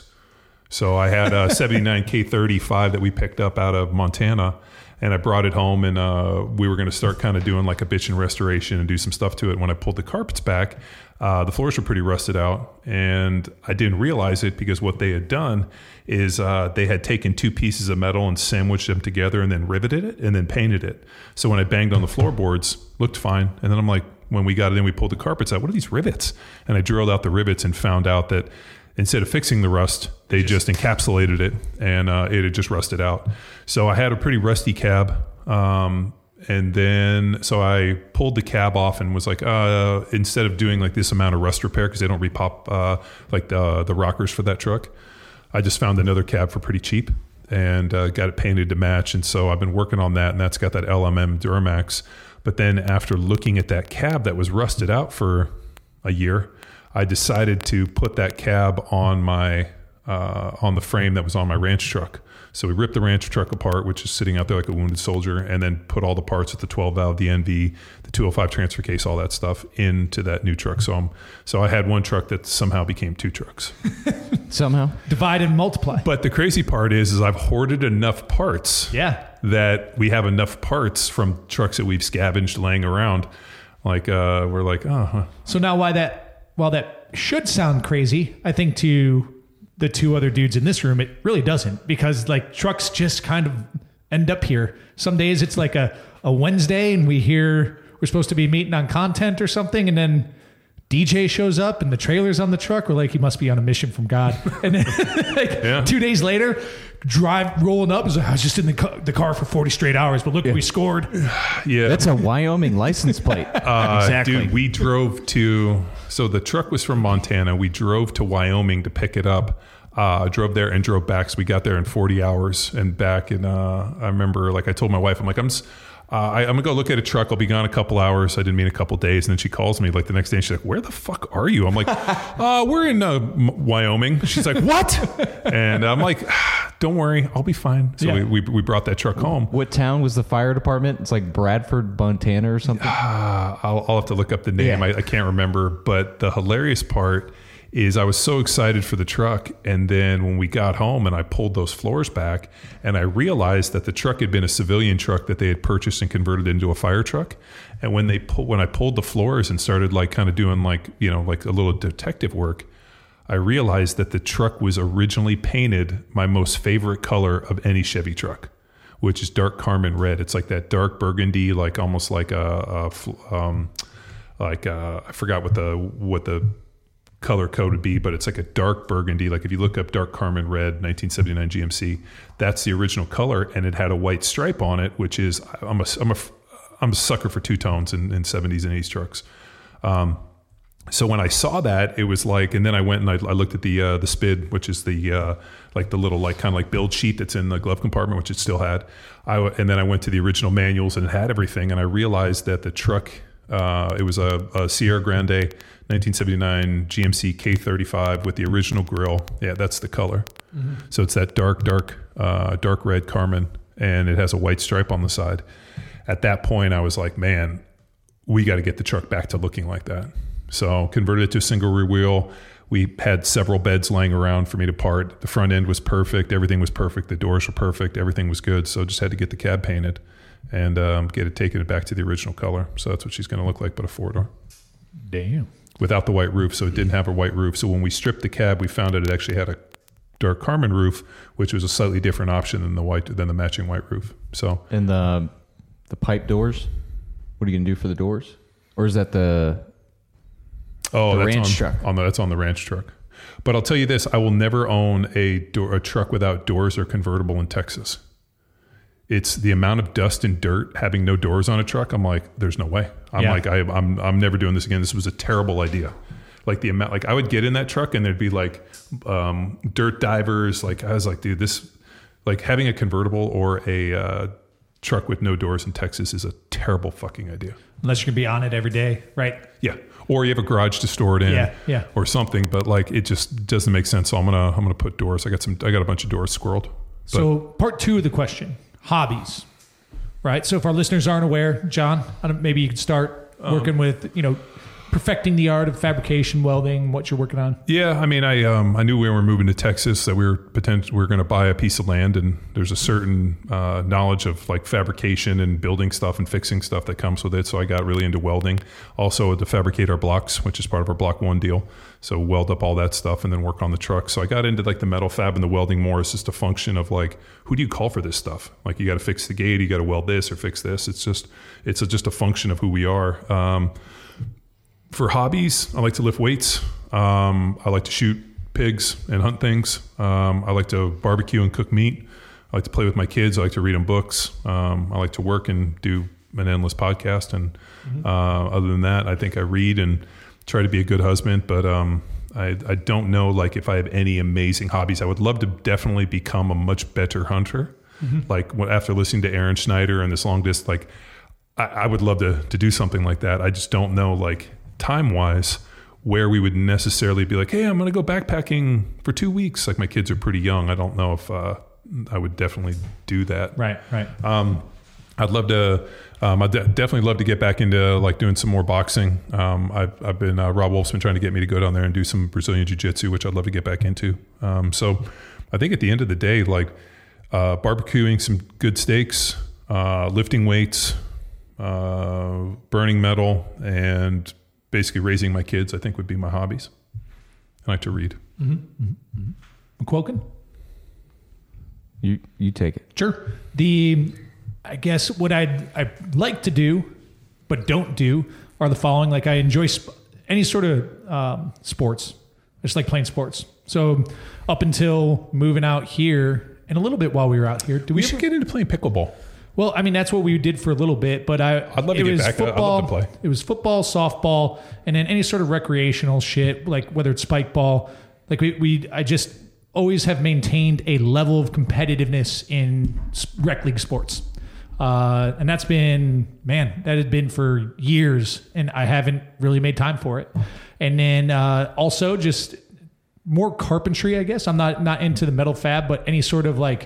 So I had a seventy-nine K thirty-five that we picked up out of Montana, and I brought it home, and uh, we were going to start kind of doing like a bitchin' restoration and do some stuff to it. When I pulled the carpets back, uh, the floors were pretty rusted out, and I didn't realize it because what they had done is uh, they had taken two pieces of metal and sandwiched them together and then riveted it and then painted it. So when I banged on the floorboards, looked fine. And then I'm like, when we got it in, we pulled the carpets out. What are these rivets? And I drilled out the rivets and found out that instead of fixing the rust, they just encapsulated it and uh, it had just rusted out. So I had a pretty rusty cab. Um, and then, so I pulled the cab off and was like, uh, instead of doing like this amount of rust repair, because they don't repop uh, like the, the rockers for that truck, I just found another cab for pretty cheap and uh, got it painted to match. And so I've been working on that, and that's got that L M M Duramax. But then after looking at that cab that was rusted out for a year, I decided to put that cab on my uh, on the frame that was on my ranch truck. So we ripped the ranch truck apart, which is sitting out there like a wounded soldier, and then put all the parts with the twelve valve, the N V, the two oh five transfer case, all that stuff into that new truck. So I'm, so I had one truck that somehow became two trucks. Somehow. Divide and multiply. But the crazy part is, is I've hoarded enough parts Yeah. that we have enough parts from trucks that we've scavenged laying around. Like uh, we're like, oh, huh. So now, why that? While that should sound crazy, I think to the two other dudes in this room, it really doesn't, because like trucks just kind of end up here. Some days it's like a, a Wednesday and we hear we're supposed to be meeting on content or something, and then D J shows up and the trailer's on the truck. We're like, he must be on a mission from God. And then like Yeah. two days later, drive rolling up. Is like, I was just in the car, the car for forty straight hours, but look, we scored. yeah. That's a Wyoming license plate. Uh, Exactly. Dude, we drove to, so the truck was from Montana. We drove to Wyoming to pick it up. Uh, drove there and drove back. So we got there in forty hours and back. And uh, I remember, like I told my wife, I'm like, I'm just, uh, I, I'm gonna go look at a truck. I'll be gone a couple hours. I didn't mean a couple days. And then she calls me like the next day. And she's like, "Where the fuck are you?" I'm like, uh, "We're in uh, M- Wyoming." She's like, "What?" And I'm like, ah, "Don't worry, I'll be fine." So Yeah. we, we we brought that truck home. What town was the fire department? It's like Bradford, Montana or something. Uh, I'll, I'll have to look up the name. Yeah. I, I can't remember. But the hilarious part is I was so excited for the truck. And then when we got home and I pulled those floors back and I realized that the truck had been a civilian truck that they had purchased and converted into a fire truck. And when they pull, when I pulled the floors and started like kind of doing like, you know, like a little detective work, I realized that the truck was originally painted my most favorite color of any Chevy truck, which is dark Carmen red. It's like that dark burgundy, like almost like a, a um, like a, I forgot what the what the color code would be, but it's like a dark burgundy. Like if you look up dark Carmen red, nineteen seventy-nine G M C, that's the original color, and it had a white stripe on it, which is I'm a I'm a I'm a sucker for two tones in, in seventies and eighties trucks. Um, So when I saw that, it was like, and then I went and I, I looked at the uh, the S P I D, which is the uh, like the little like kind of like build sheet that's in the glove compartment, which it still had. I w- and then I went to the original manuals and it had everything, and I realized that the truck uh, it was a, a Sierra Grande nineteen seventy-nine G M C K thirty-five with the original grille. Yeah, that's the color. Mm-hmm. So it's that dark, dark, uh, dark red Carmen, and it has a white stripe on the side. At that point, I was like, man, we got to get the truck back to looking like that. So converted it to a single rear wheel. We had several beds laying around for me to part. The front end was perfect. Everything was perfect. The doors were perfect. Everything was good. So just had to get the cab painted and um, get it taken back to the original color. So that's what she's going to look like, but a four-door. Damn. Without the white roof. So it didn't have a white roof. So when we stripped the cab, we found out it actually had a dark Carmen roof, which was a slightly different option than the white than the matching white roof. So And the the pipe doors. What are you gonna do for the doors? Or is that the Oh, The that's ranch on, truck. on the, that's on the ranch truck. But I'll tell you this: I will never own a door, a truck without doors or convertible in Texas. It's the amount of dust and dirt having no doors on a truck. I'm like, there's no way. I'm Yeah. like, I, I'm I'm never doing this again. This was a terrible idea. Like the amount, like I would get in that truck and there'd be like um, dirt divers. Like I was like, dude, this, like having a convertible or a uh, truck with no doors in Texas is a terrible fucking idea. Unless you're going to be on it every day, right? Yeah. Or you have a garage to store it in, Yeah, yeah. or something. But like, it just doesn't make sense. So I'm gonna I'm gonna put doors. I got some. I got a bunch of doors squirreled. But So part two of the question, hobbies, right? So if our listeners aren't aware, John, I don't, maybe you could start working with, you know, perfecting the art of fabrication, welding, what you're working on. yeah, I mean, I um I knew we were moving to Texas, that we were potentially we were going to buy a piece of land, and there's a certain uh, knowledge of like fabrication and building stuff and fixing stuff that comes with it. So I got really into welding. Also to fabricate our blocks, which is part of our block one deal. So weld up all that stuff and then work on the truck. So I got into like the metal fab and the welding more. It's just a function of like, who do you call for this stuff? Like you got to fix the gate, you got to weld this or fix this. It's just it's a, just a function of who we are. Um, For hobbies, I like to lift weights. Um, I like to shoot pigs and hunt things. Um, I like to barbecue and cook meat. I like to play with my kids. I like to read them books. Um, I like to work and do an endless podcast. And uh, other than that, I think I read and try to be a good husband. But um, I, I don't know like if I have any amazing hobbies. I would love to definitely become a much better hunter. Mm-hmm. Like when- after listening to Aaron Schneider and this long distance, like I, I would love to to do something like that. I just don't know like time-wise where we would necessarily be like, hey, I'm going to go backpacking for two weeks. Like my kids are pretty young. I don't know if uh, I would definitely do that. Right, right. Um, I'd love to, um, I'd de- definitely love to get back into like doing some more boxing. Um, I've, I've been, uh, Rob Wolf's been trying to get me to go down there and do some Brazilian jiu-jitsu, which I'd love to get back into. Um, so I think at the end of the day, like uh, barbecuing some good steaks, uh, lifting weights, uh, burning metal, and basically raising my kids, I think would be my hobbies. I like to read. Mm-hmm, mm-hmm, mm-hmm. McQuilkin? you you take it? Sure. The, I guess what I'd, I'd like to do, but don't do, are the following. Like I enjoy sp- any sort of um, sports. I just like playing sports. So up until moving out here, and a little bit while we were out here, do we, We ever, should get into playing pickleball. Well, I mean, that's what we did for a little bit, but I, I'd love to it get was back. I'd love football, to play. It was football, softball, and then any sort of recreational shit, like whether it's spike ball. Like we, we I just always have maintained a level of competitiveness in s- rec league sports. Uh, and that's been, man, that had been for years, and I haven't really made time for it. And then uh, also just more carpentry, I guess. I'm not not into the metal fab, but any sort of like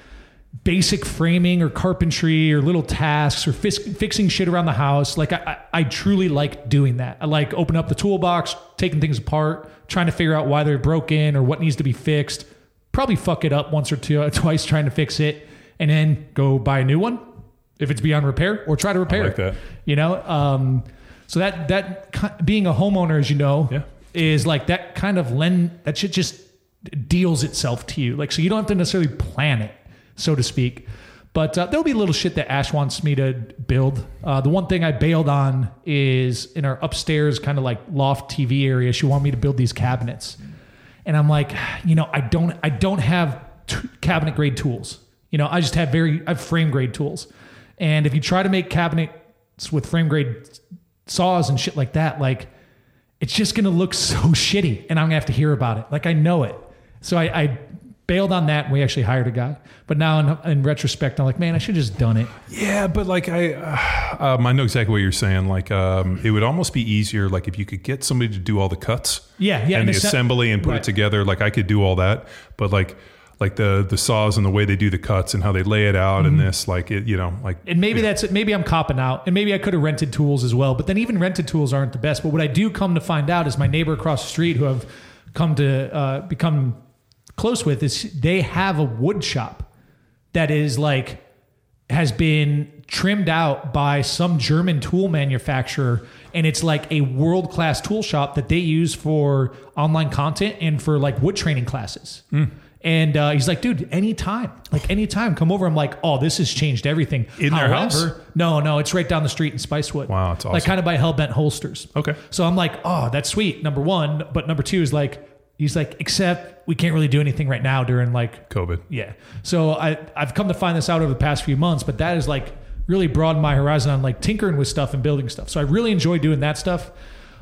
basic framing or carpentry or little tasks or fix, fixing shit around the house. Like I, I, I truly like doing that. I like opening up the toolbox, taking things apart, trying to figure out why they're broken or what needs to be fixed. Probably fuck it up once or two, uh, twice trying to fix it, and then go buy a new one if it's beyond repair, or try to repair I like it. that. You know, um, so that that being a homeowner, as you know, Yeah. is like that kind of lend that shit just deals itself to you. Like, so you don't have to necessarily plan it, so to speak. But uh, there'll be little shit that Ash wants me to build. Uh, the one thing I bailed on is in our upstairs kind of like loft T V area. She wanted me to build these cabinets, and I'm like, you know, I don't, I don't have t- cabinet grade tools. You know, I just have very, I have frame grade tools. And if you try to make cabinets with frame grade saws and shit like that, like it's just going to look so shitty, and I'm gonna have to hear about it. Like I know it. So I, I bailed on that, and we actually hired a guy. But now in, in retrospect, I'm like, man, I should have just done it. Yeah, but like I, uh, um, I know exactly what you're saying. Like, um, it would almost be easier, like if you could get somebody to do all the cuts, Yeah, yeah, and the and assemb- assembly and put right. it together. Like I could do all that, but like, like the the saws and the way they do the cuts and how they lay it out, Mm-hmm. and this, like it, you know, like And maybe that's it. Maybe I'm copping out, and maybe I could have rented tools as well. But then even rented tools aren't the best. But what I do come to find out is my neighbor across the street, who I've come to uh, become close with, is they have a wood shop that is like has been trimmed out by some German tool manufacturer, and it's like a world class tool shop that they use for online content and for like wood training classes. Mm. And uh, he's like, dude, anytime, like anytime, come over. I'm like, oh, this has changed everything. In their house? No, no, it's right down the street in Spicewood. Wow, that's awesome. Like kind of by Hellbent Holsters. Okay. So I'm like, oh, that's sweet. Number one, but number two is like, he's like, except we can't really do anything right now during like COVID. Yeah. So I I've come to find this out over the past few months, but that is like really broadened my horizon on like tinkering with stuff and building stuff. So I really enjoy doing that stuff.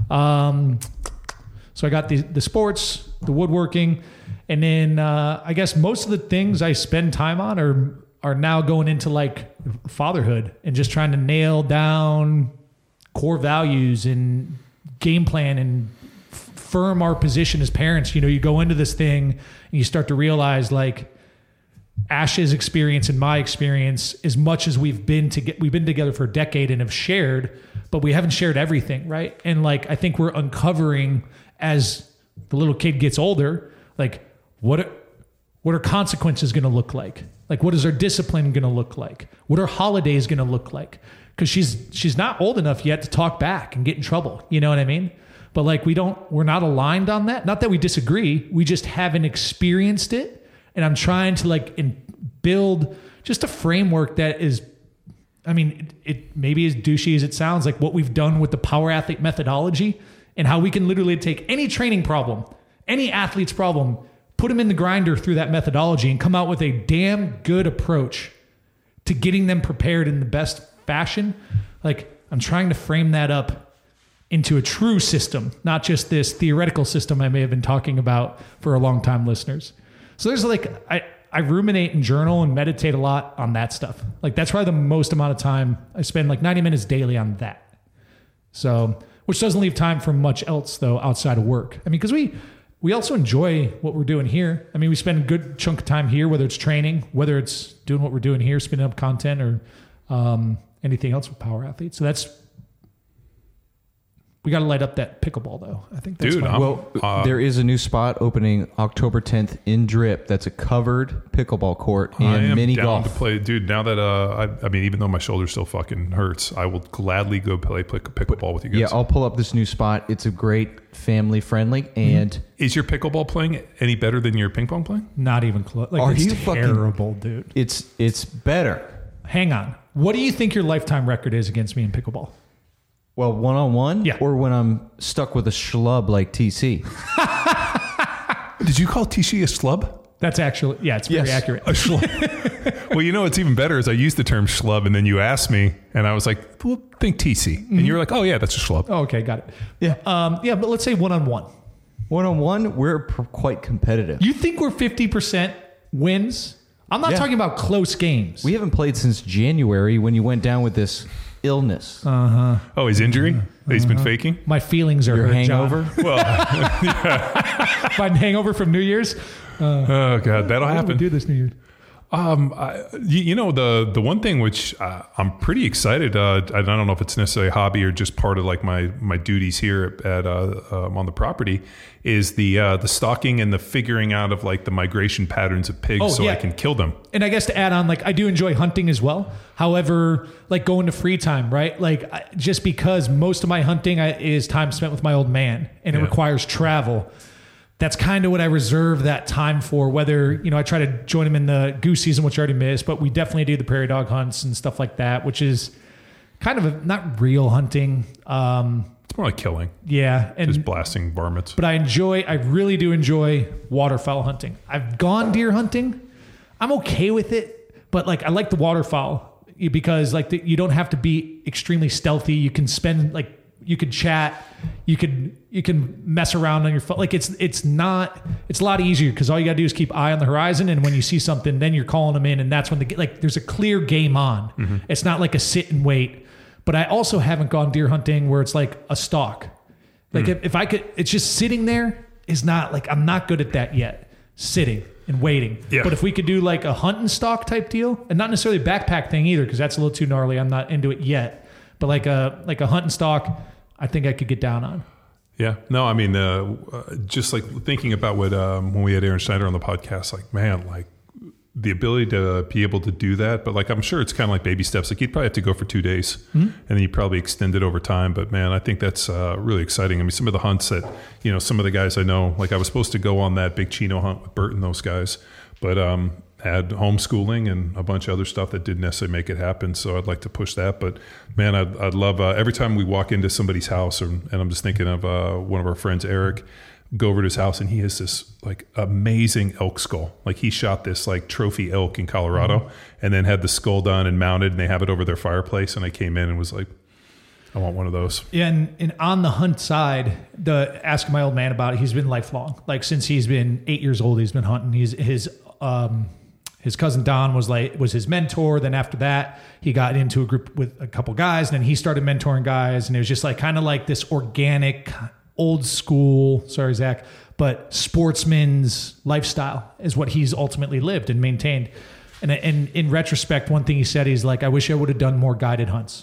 Um, so I got the the sports, the woodworking. And then uh, I guess most of the things I spend time on are are now going into like fatherhood and just trying to nail down core values and game plan and f- firm our position as parents. You know, you go into this thing and you start to realize like Ash's experience and my experience, as much as we've been to get, we've been together for a decade and have shared, but we haven't shared everything, right? And like I think we're uncovering as the little kid gets older, like. What are, what are consequences going to look like? Like, what is our discipline going to look like? What are holidays going to look like? Because she's she's not old enough yet to talk back and get in trouble. You know what I mean? But like, we don't, we're not aligned on that. Not that we disagree. We just haven't experienced it. And I'm trying to like in, build just a framework that is, I mean, it, it maybe as douchey as it sounds, like what we've done with the Power Athlete methodology and how we can literally take any training problem, any athlete's problem, put them in the grinder through that methodology and come out with a damn good approach to getting them prepared in the best fashion. Like I'm trying to frame that up into a true system, not just this theoretical system I may have been talking about for a long time, listeners. So there's like, I, I ruminate and journal and meditate a lot on that stuff. Like that's probably the most amount of time I spend, like ninety minutes daily on that. So, which doesn't leave time for much else though, outside of work. I mean, cause we, We also enjoy what we're doing here. I mean, we spend a good chunk of time here, whether it's training, whether it's doing what we're doing here, spinning up content, or um, anything else with Power Athletes. So that's, we got to light up that pickleball though. I think that's Dude, my- I'm- Well, Uh, there is a new spot opening October tenth in Drip. That's a covered pickleball court I and am mini down golf. to play, dude. Now that uh, I, I mean, even though my shoulder still fucking hurts, I will gladly go play pick, pickleball with you guys. Yeah, I'll pull up this new spot. It's a great family friendly and Is your pickleball playing any better than your ping pong playing? not even close. Like Are it's you fucking- terrible, dude. it's it's better. Hang on. What do you think your lifetime record is against me in pickleball? Well, one on one, Yeah. or when I'm stuck with a schlub like T C. Did you call T C a slub? That's actually, yeah, it's very Yes. accurate. A schlub. Well, you know what's even better is I used the term schlub, and then you asked me, and I was like, "Well, think T C," and you were like, "Oh yeah, that's a schlub." Oh, okay, got it. Yeah. Um, yeah, but let's say one on one. One on one, we're pr- quite competitive. You think we're fifty percent wins I'm not Yeah. talking about close games. We haven't played since January when you went down with this illness. Uh, Oh, his injury? That He's been faking? my feelings are Your hurt, hangover? John. Well, My hangover from New Year's. oh, God, that'll What do we happen. do this New Year's? Um, I, you, you know, the the one thing which uh, I'm pretty excited, uh, I don't know if it's necessarily a hobby or just part of like my my duties here at uh, um, on the property, is the uh, the stalking and the figuring out of like the migration patterns of pigs Oh, so yeah. I can kill them. And I guess to add on, like, I do enjoy hunting as well. However, like going to free time, right? Like, I, just because most of my hunting I, is time spent with my old man and it Yeah. requires travel. That's kind of what I reserve that time for. Whether, you know, I try to join him in the goose season, which I already missed, but we definitely do the prairie dog hunts and stuff like that, which is kind of a, not real hunting. Um, It's more like killing, yeah. And just blasting varmints. but I enjoy, I really do enjoy waterfowl hunting. I've gone deer hunting. I'm okay with it, but like I like the waterfowl because like the, you don't have to be extremely stealthy. You can spend like, you could chat, you could, you can mess around on your phone. Like it's, it's not, it's a lot easier because all you gotta do is keep eye on the horizon. And when you see something, then you're calling them in and that's when the, like, there's a clear game on. Mm-hmm. It's not like a sit and wait. But I also haven't gone deer hunting where it's like a stalk. Like Mm. if, if I could, it's just sitting there is not like, I'm not good at that yet. Sitting and waiting. Yeah. But if we could do like a hunt and stalk type deal, and not necessarily a backpack thing either, because that's a little too gnarly. I'm not into it yet. But like a like a hunt and stalk, I think I could get down on. Yeah, no, I mean, uh, uh, just like thinking about what um, when we had Aaron Schneider on the podcast, like man, like the ability to be able to do that. But like, I'm sure it's kind of like baby steps. Like you'd probably have to go for two days, Mm-hmm. and then you probably extend it over time. But man, I think that's uh, really exciting. I mean, some of the hunts that you know, some of the guys I know, like I was supposed to go on that big Chino hunt with Bert and those guys, but um, had homeschooling and a bunch of other stuff that didn't necessarily make it happen. So I'd like to push that. But man, I'd, I'd love uh, every time we walk into somebody's house, or, and I'm just thinking of uh, one of our friends, Eric, go over to his house and he has this like amazing elk skull. Like he shot this like trophy elk in Colorado mm-hmm. and then had the skull done and mounted, and they have it over their fireplace. And I came in and was like, I want one of those. Yeah, and, and on the hunt side, the ask my old man about it, he's been lifelong. Like since he's been eight years old, he's been hunting. He's his um his cousin Don was like was his mentor. Then after that, he got into a group with a couple guys, and then he started mentoring guys, and it was just like kind of like this organic, old school, sorry Zach, but sportsman's lifestyle is what he's ultimately lived and maintained. And, and in retrospect, one thing he said, he's like, I wish I would have done more guided hunts.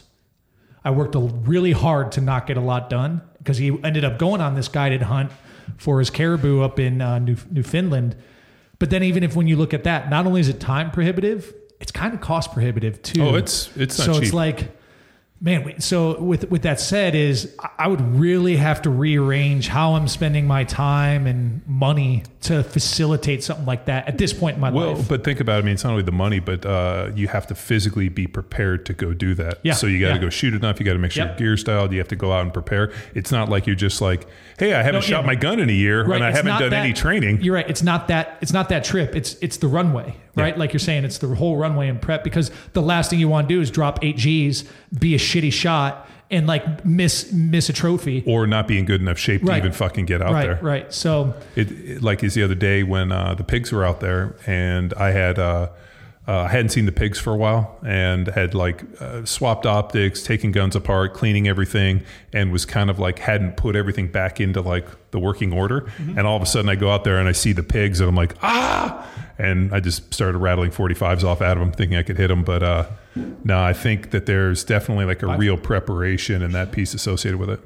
I worked a, really hard to not get a lot done because he ended up going on this guided hunt for his caribou up in uh, New, Newfoundland. But then even if when you look at that, not only is it time prohibitive, it's kind of cost prohibitive too. Oh, it's it's not so cheap. it's like, man. So with with that said, is I would really have to rearrange how I'm spending my time and money to facilitate something like that at this point in my Well, life. but think about it. I mean, it's not only the money, but uh, you have to physically be prepared to go do that. Yeah, So you got to yeah. go shoot enough. You got to make sure Yep. your gear's dialed. You have to go out and prepare. It's not like you're just like, hey, I haven't No, shot yeah. my gun in a year Right, and I it's haven't not done that- any training. You're right. It's not that. It's not that trip. It's it's the runway, right? Yeah. Like you're saying, it's the whole runway and prep. Because the last thing you want to do is drop eight G's, be a shitty shot, and like miss miss a trophy. Or not be in good enough shape to Right. even fucking get out right, there. right. So It, it like is the other day when uh, the pigs were out there, and I had uh, uh, I hadn't seen the pigs for a while, and had like uh, swapped optics, taken guns apart, cleaning everything, and was kind of like hadn't put everything back into like the working order. Mm-hmm. And all of a sudden, I go out there and I see the pigs, and I'm like, ah! And I just started rattling forty-fives off at them, thinking I could hit them. But uh, no, I think that there's definitely like a Five. real preparation and that piece associated with it.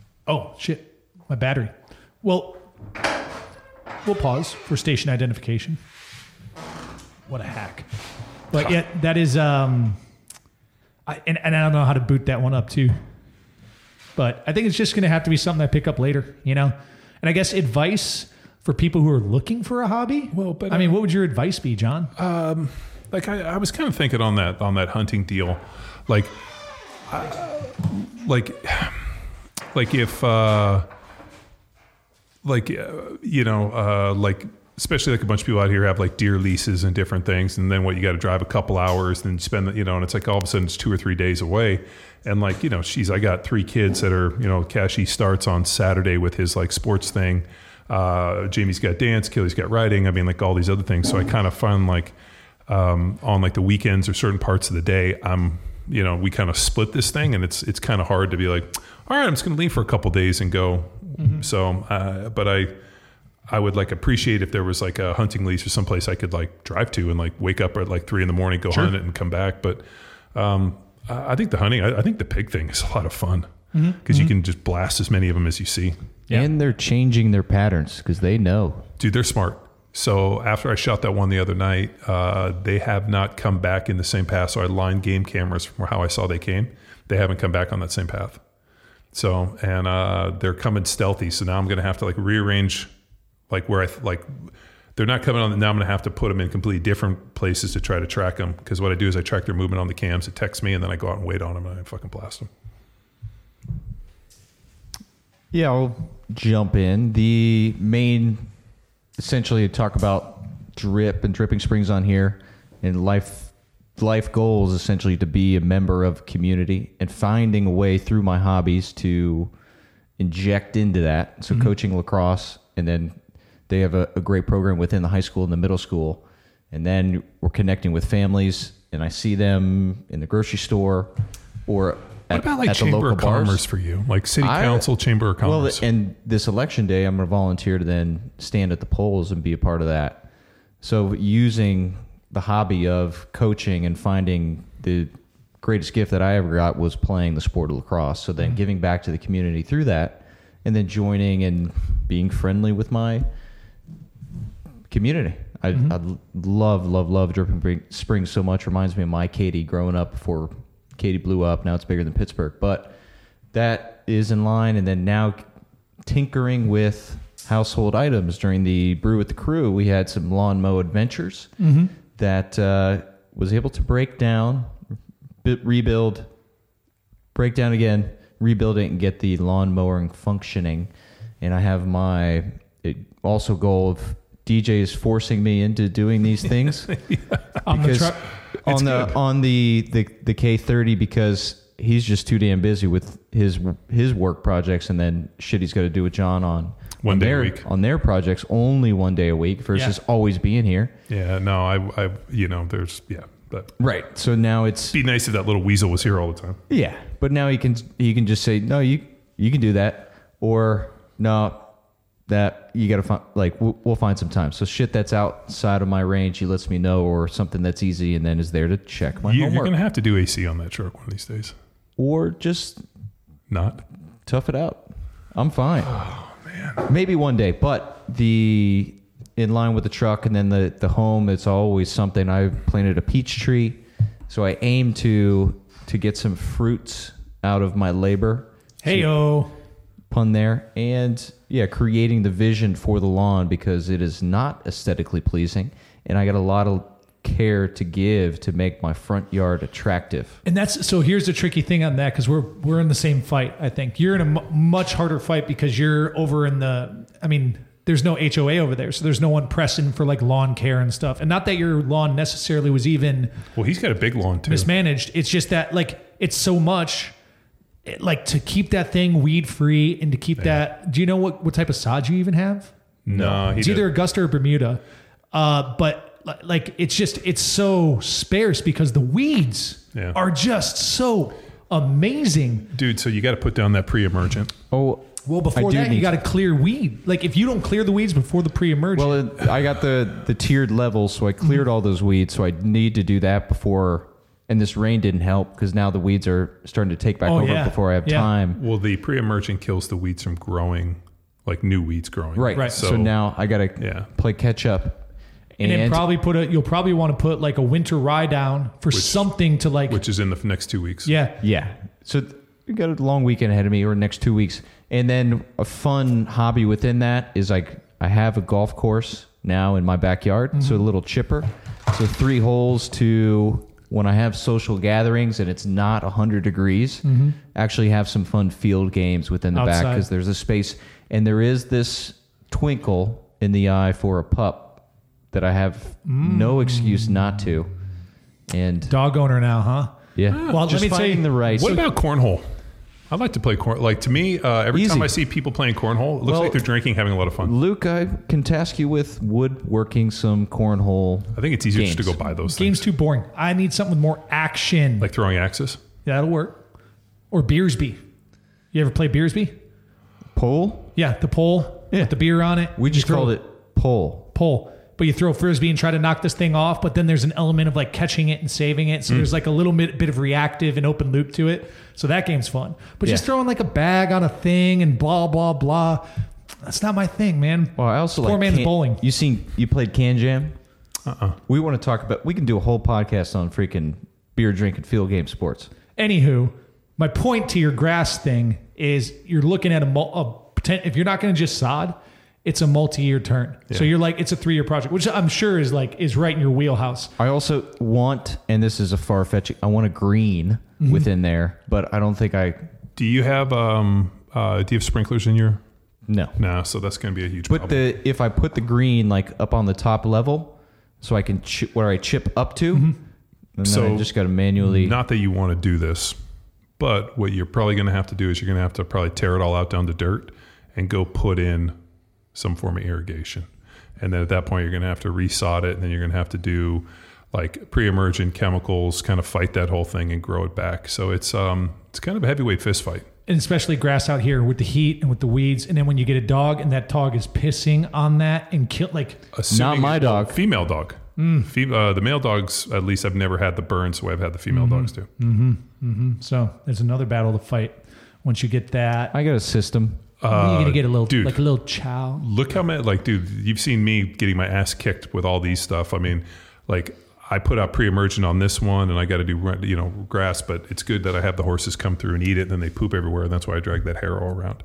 oh shit, my battery. Well, we'll pause for station identification. What a hack! But yeah, that is um, I and, and I don't know how to boot that one up too. But I think it's just going to have to be something I pick up later, you know. And I guess advice for people who are looking for a hobby. Well, but, I mean, what would your advice be, John? Um, like I, I was kind of thinking on that on that hunting deal, like, uh, like, like if, uh, like, uh, you know, uh, like. Especially like a bunch of people out here have like deer leases and different things, and then what you got to drive a couple hours, and spend the, you know, and it's like all of a sudden it's two or three days away, and like you know, she's I got three kids that are you know, Cashy starts on Saturday with his like sports thing, uh, Jamie's got dance, Kelly's got riding, I mean like all these other things, so I kind of find like um, on like the weekends or certain parts of the day, I'm, you know, we kind of split this thing, and it's it's kind of hard to be like, all right, I'm just going to leave for a couple days and go. Mm-hmm. So, uh, but I I would like appreciate if there was like a hunting lease or someplace I could like drive to and like wake up at like three in the morning, go sure. hunt it, and come back. But um, I think the hunting, I, I think the pig thing is a lot of fun because mm-hmm. mm-hmm. you can just blast as many of them as you see. Yeah. And they're changing their patterns because they know. Dude, they're smart. So after I shot that one the other night, uh, they have not come back in the same path. So I lined game cameras from how I saw they came. They haven't come back on that same path. So, and uh, they're coming stealthy. So now I'm going to have to like rearrange like where I, th- like they're not coming on. Now I'm going to have to put them in completely different places to try to track them. Because what I do is I track their movement on the cams. It texts me, and then I go out and wait on them, and I fucking blast them. Yeah, I'll jump in. The main, essentially, talk about drip and dripping springs on here, and life life goal is essentially to be a member of community and finding a way through my hobbies to inject into that. So mm-hmm. coaching lacrosse, and then they have a, a great program within the high school and the middle school, and then we're connecting with families, and I see them in the grocery store or. What At, about like at Chamber of bars. Commerce for you? Like City I, Council, Chamber of Commerce? Well, and this election day, I'm going to volunteer to then stand at the polls and be a part of that. So using the hobby of coaching and finding the greatest gift that I ever got was playing the sport of lacrosse. So then mm-hmm. giving back to the community through that, and then joining and being friendly with my community. I, mm-hmm. I love, love, love Dripping Springs so much. Reminds me of my Katy growing up before Katy blew up. Now it's bigger than Pittsburgh, but that is in line. And then now tinkering with household items during the Brew with the Crew, we had some lawn mow adventures mm-hmm. that uh, was able to break down, bit, rebuild, break down again, rebuild it, and get the lawn mowing functioning. And I have my it also goal of D Js forcing me into doing these things yeah. on the truck. On the good. on the, the, the K thirty, because he's just too damn busy with his his work projects, and then shit he's got to do with John on one on day their, a week on their projects only one day a week versus yeah. always being here. Yeah, no, I I you know there's yeah, but right. So now it's be nice if that little weasel was here all the time. Yeah, but now he can he can just say no, you you can do that, or no. That you got to find, like, we'll, we'll find some time. So shit that's outside of my range, he lets me know, or something that's easy, and then is there to check my you, homework. You're going to have to do A C on that truck one of these days. Or just not tough it out. I'm fine. Oh, man. Maybe one day, but the in line with the truck and then the, the home, it's always something. I planted a peach tree, so I aim to to get some fruits out of my labor. Hey-o. Pun there. And yeah, creating the vision for the lawn, because it is not aesthetically pleasing, and I got a lot of care to give to make my front yard attractive. And that's so here's the tricky thing on that, because we're we're in the same fight. I think you're in a m- much harder fight because you're over in the I mean there's no H O A over there, so there's no one pressing for like lawn care and stuff. And not that your lawn necessarily was even well he's got a big lawn too mismanaged. It's just that like it's so much it, like to keep that thing weed free and to keep yeah. that. Do you know what what type of sod you even have? No, it's either Augusta or Bermuda. Uh, but like it's just it's so sparse because the weeds yeah. are just so amazing, dude. So you got to put down that pre-emergent. Oh, well, before that you got to clear weed. Like if you don't clear the weeds before the pre-emergent, well, it, I got the the tiered levels, so I cleared all those weeds. So I need to do that before. And this rain didn't help because now the weeds are starting to take back oh, over yeah. before I have yeah. time. Well, the pre-emergent kills the weeds from growing, like new weeds growing. Right. Right. So, so now I got to yeah. play catch up. And, and then probably put a, you'll probably want to put like a winter rye down for which, something to like. Which is in the next two weeks. Yeah. Yeah. So we got a long weekend ahead of me, or next two weeks. And then a fun hobby within that is like I have a golf course now in my backyard. Mm-hmm. So a little chipper. So three holes to when I have social gatherings and it's not one hundred degrees, mm-hmm. actually have some fun field games within the Outside. back because there's a space. And there is this twinkle in the eye for a pup that I have mm. no excuse not to. And dog owner now, huh? Yeah. Well, just let me tell you the right. What so, about cornhole? I'd like to play corn. Like, to me, uh, every Easy. time I see people playing cornhole, it looks Well- like they're drinking, having a lot of fun. Luke, I can task you with woodworking some cornhole. I think it's easier just to games. go buy those Game's things. too boring. I need something with more action. Like throwing axes. Yeah, that'll work. Or Beersby. You ever play Beersby? Pole? Yeah, the pole Yeah. with the beer on it. We You just throw- called it pole. pole. But you throw a frisbee and try to knock this thing off, but then there's an element of like catching it and saving it. Mm. So there's like a little bit, bit of reactive and open loop to it. So that game's fun. But just Yeah. throwing like a bag on a thing and blah, blah, blah. That's not my thing, man. Well, I also Poor like man's can- bowling. You seen? You played Can Jam? Uh-uh. We want to talk about. We can do a whole podcast on freaking beer drinking field game sports. Anywho, my point to your grass thing is you're looking at a, mul- a potent, if you're not going to just sod, it's a multi-year turn. So you're like, it's a three-year project, which I'm sure is like, is right in your wheelhouse. I also want, and this is a far fetching. I want a green Mm-hmm. within there, but I don't think I. Do you have um uh do you have sprinklers in your? No. No, so that's going to be a huge But problem. the if I put the green like up on the top level, so I can chip where I chip up to, Mm-hmm. and then So, I just got to manually. Not that you want to do this, but what you're probably going to have to do is you're going to have to probably tear it all out down to dirt and go put in some form of irrigation. And then at that point, you're going to have to resod it, and then you're going to have to do like pre-emergent chemicals, kind of fight that whole thing and grow it back. So it's um it's kind of a heavyweight fist fight. And especially grass out here with the heat and with the weeds. And then when you get a dog and that dog is pissing on that and kill, like, Assuming my it- dog. female dog. Mm. Fe- uh, the male dogs, at least I've never had the burns the way I've had the female Mm-hmm. dogs do. so there's another battle to fight. Once you get that, I got a system. you're going to get a little, dude. like a little chow. Look how many, like, dude, you've seen me getting my ass kicked with all these stuff. I mean, like, I put out pre-emergent on this one, and I got to do, you know, grass, but it's good that I have the horses come through and eat it, and then they poop everywhere, and that's why I drag that hair all around.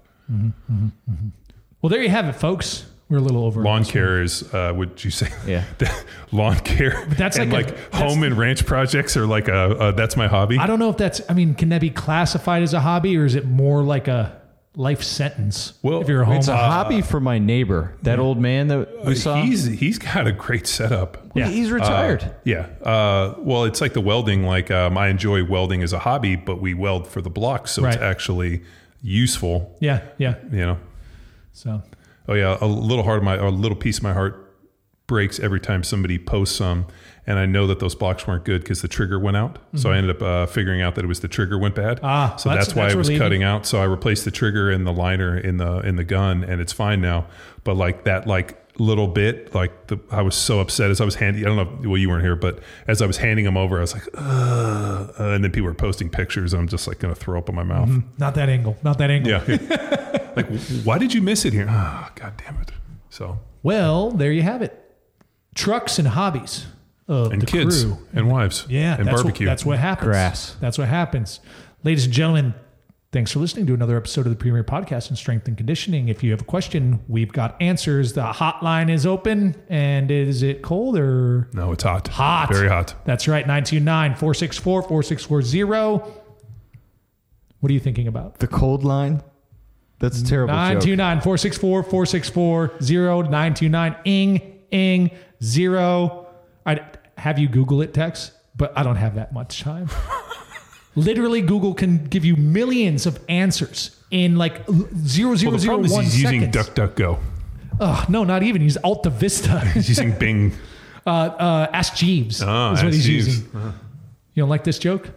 Well, there you have it, folks. We're a little over. Lawn care is, uh, would you say? Yeah. Lawn care. But that's and like a- like that's- home and ranch projects are like a, a that's my hobby. I don't know if that's, I mean, can that be classified as a hobby or is it more like a life sentence? Well, if you're a home. It's a hobby for my neighbor, that old man that we saw. He's he's got a great setup. Yeah. He's retired. Uh, yeah. Uh, well, it's like the welding. Like um, I enjoy welding as a hobby, but we weld for the blocks, so it's Right. actually useful. yeah, yeah. You know. So Oh yeah, a little heart of my, a little piece of my heart breaks every time somebody posts some, and I know that those blocks weren't good because the trigger went out. So I ended up uh, figuring out that it was the trigger went bad. Mm-hmm. Ah, so that's- that's, why that's it was relieving. cutting out. So I replaced the trigger and the liner in the in the gun, and it's fine now. But like that, like little bit, like the, I was so upset as I was handing. I don't know. Well, you weren't here, but as I was handing them over, I was like, Ugh. Uh, and then people were posting pictures. And I'm just like going to throw up in my mouth. not that angle, not that angle. Yeah. Like, why did you miss it here? Oh, God damn it. So. Well, there you have it. Trucks and hobbies of And the kids crew. and wives Yeah, and that's barbecue. What, that's what happens. Grass. That's what happens. Ladies and gentlemen, thanks for listening to another episode of the Premier Podcast on Strength and Conditioning. If you have a question, we've got answers. The hotline is open. And is it cold or No, it's hot. hot? Very hot. That's right. nine two nine, four six four, four six four zero. What are you thinking about? The cold line. That's a terrible nine two joke. nine, four six four, four six four zero, nine two nine, ing, ing, zero. I'd have you Google it, Tex, but I don't have that much time. Literally, Google can give you millions of answers in like zero, Well, zero, the zero, problem is one he's using seconds. DuckDuckGo. Oh, no, not even. He's Alta Vista. He's using Bing. uh, uh, Ask Jeeves Ah, is what Ask he's Jeeves. using. You don't like this joke?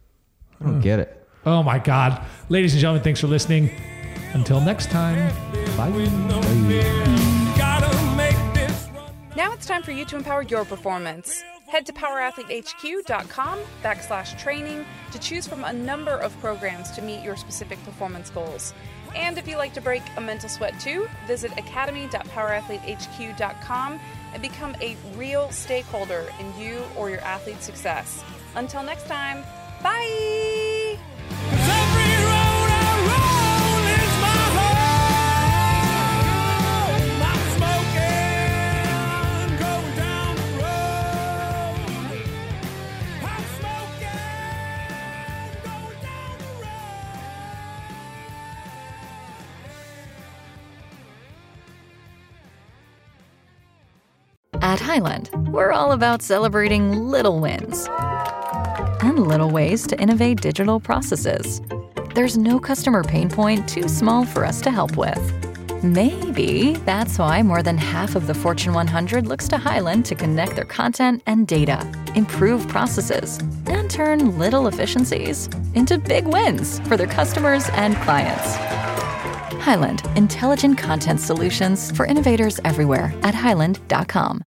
I don't get it. Oh, my God. Ladies and gentlemen, thanks for listening. Until next time, bye. Gotta make this run. Now it's time for you to empower your performance. Head to power athlete h q dot com backslash training to choose from a number of programs to meet your specific performance goals. And if you like to break a mental sweat too, visit academy dot power athlete h q dot com and become a real stakeholder in you or your athlete's success. Until next time, bye! 'Cause every road I roll is my home. I'm smoking, going down the road. I'm smoking, going down the road. At Highland, we're all about celebrating little wins and little ways to innovate digital processes. there's no customer pain point too small for us to help with. Maybe that's why more than half of the Fortune one hundred looks to Hyland to connect their content and data, improve processes, and turn little efficiencies into big wins for their customers and clients. Hyland, intelligent content solutions for innovators everywhere at hyland dot com.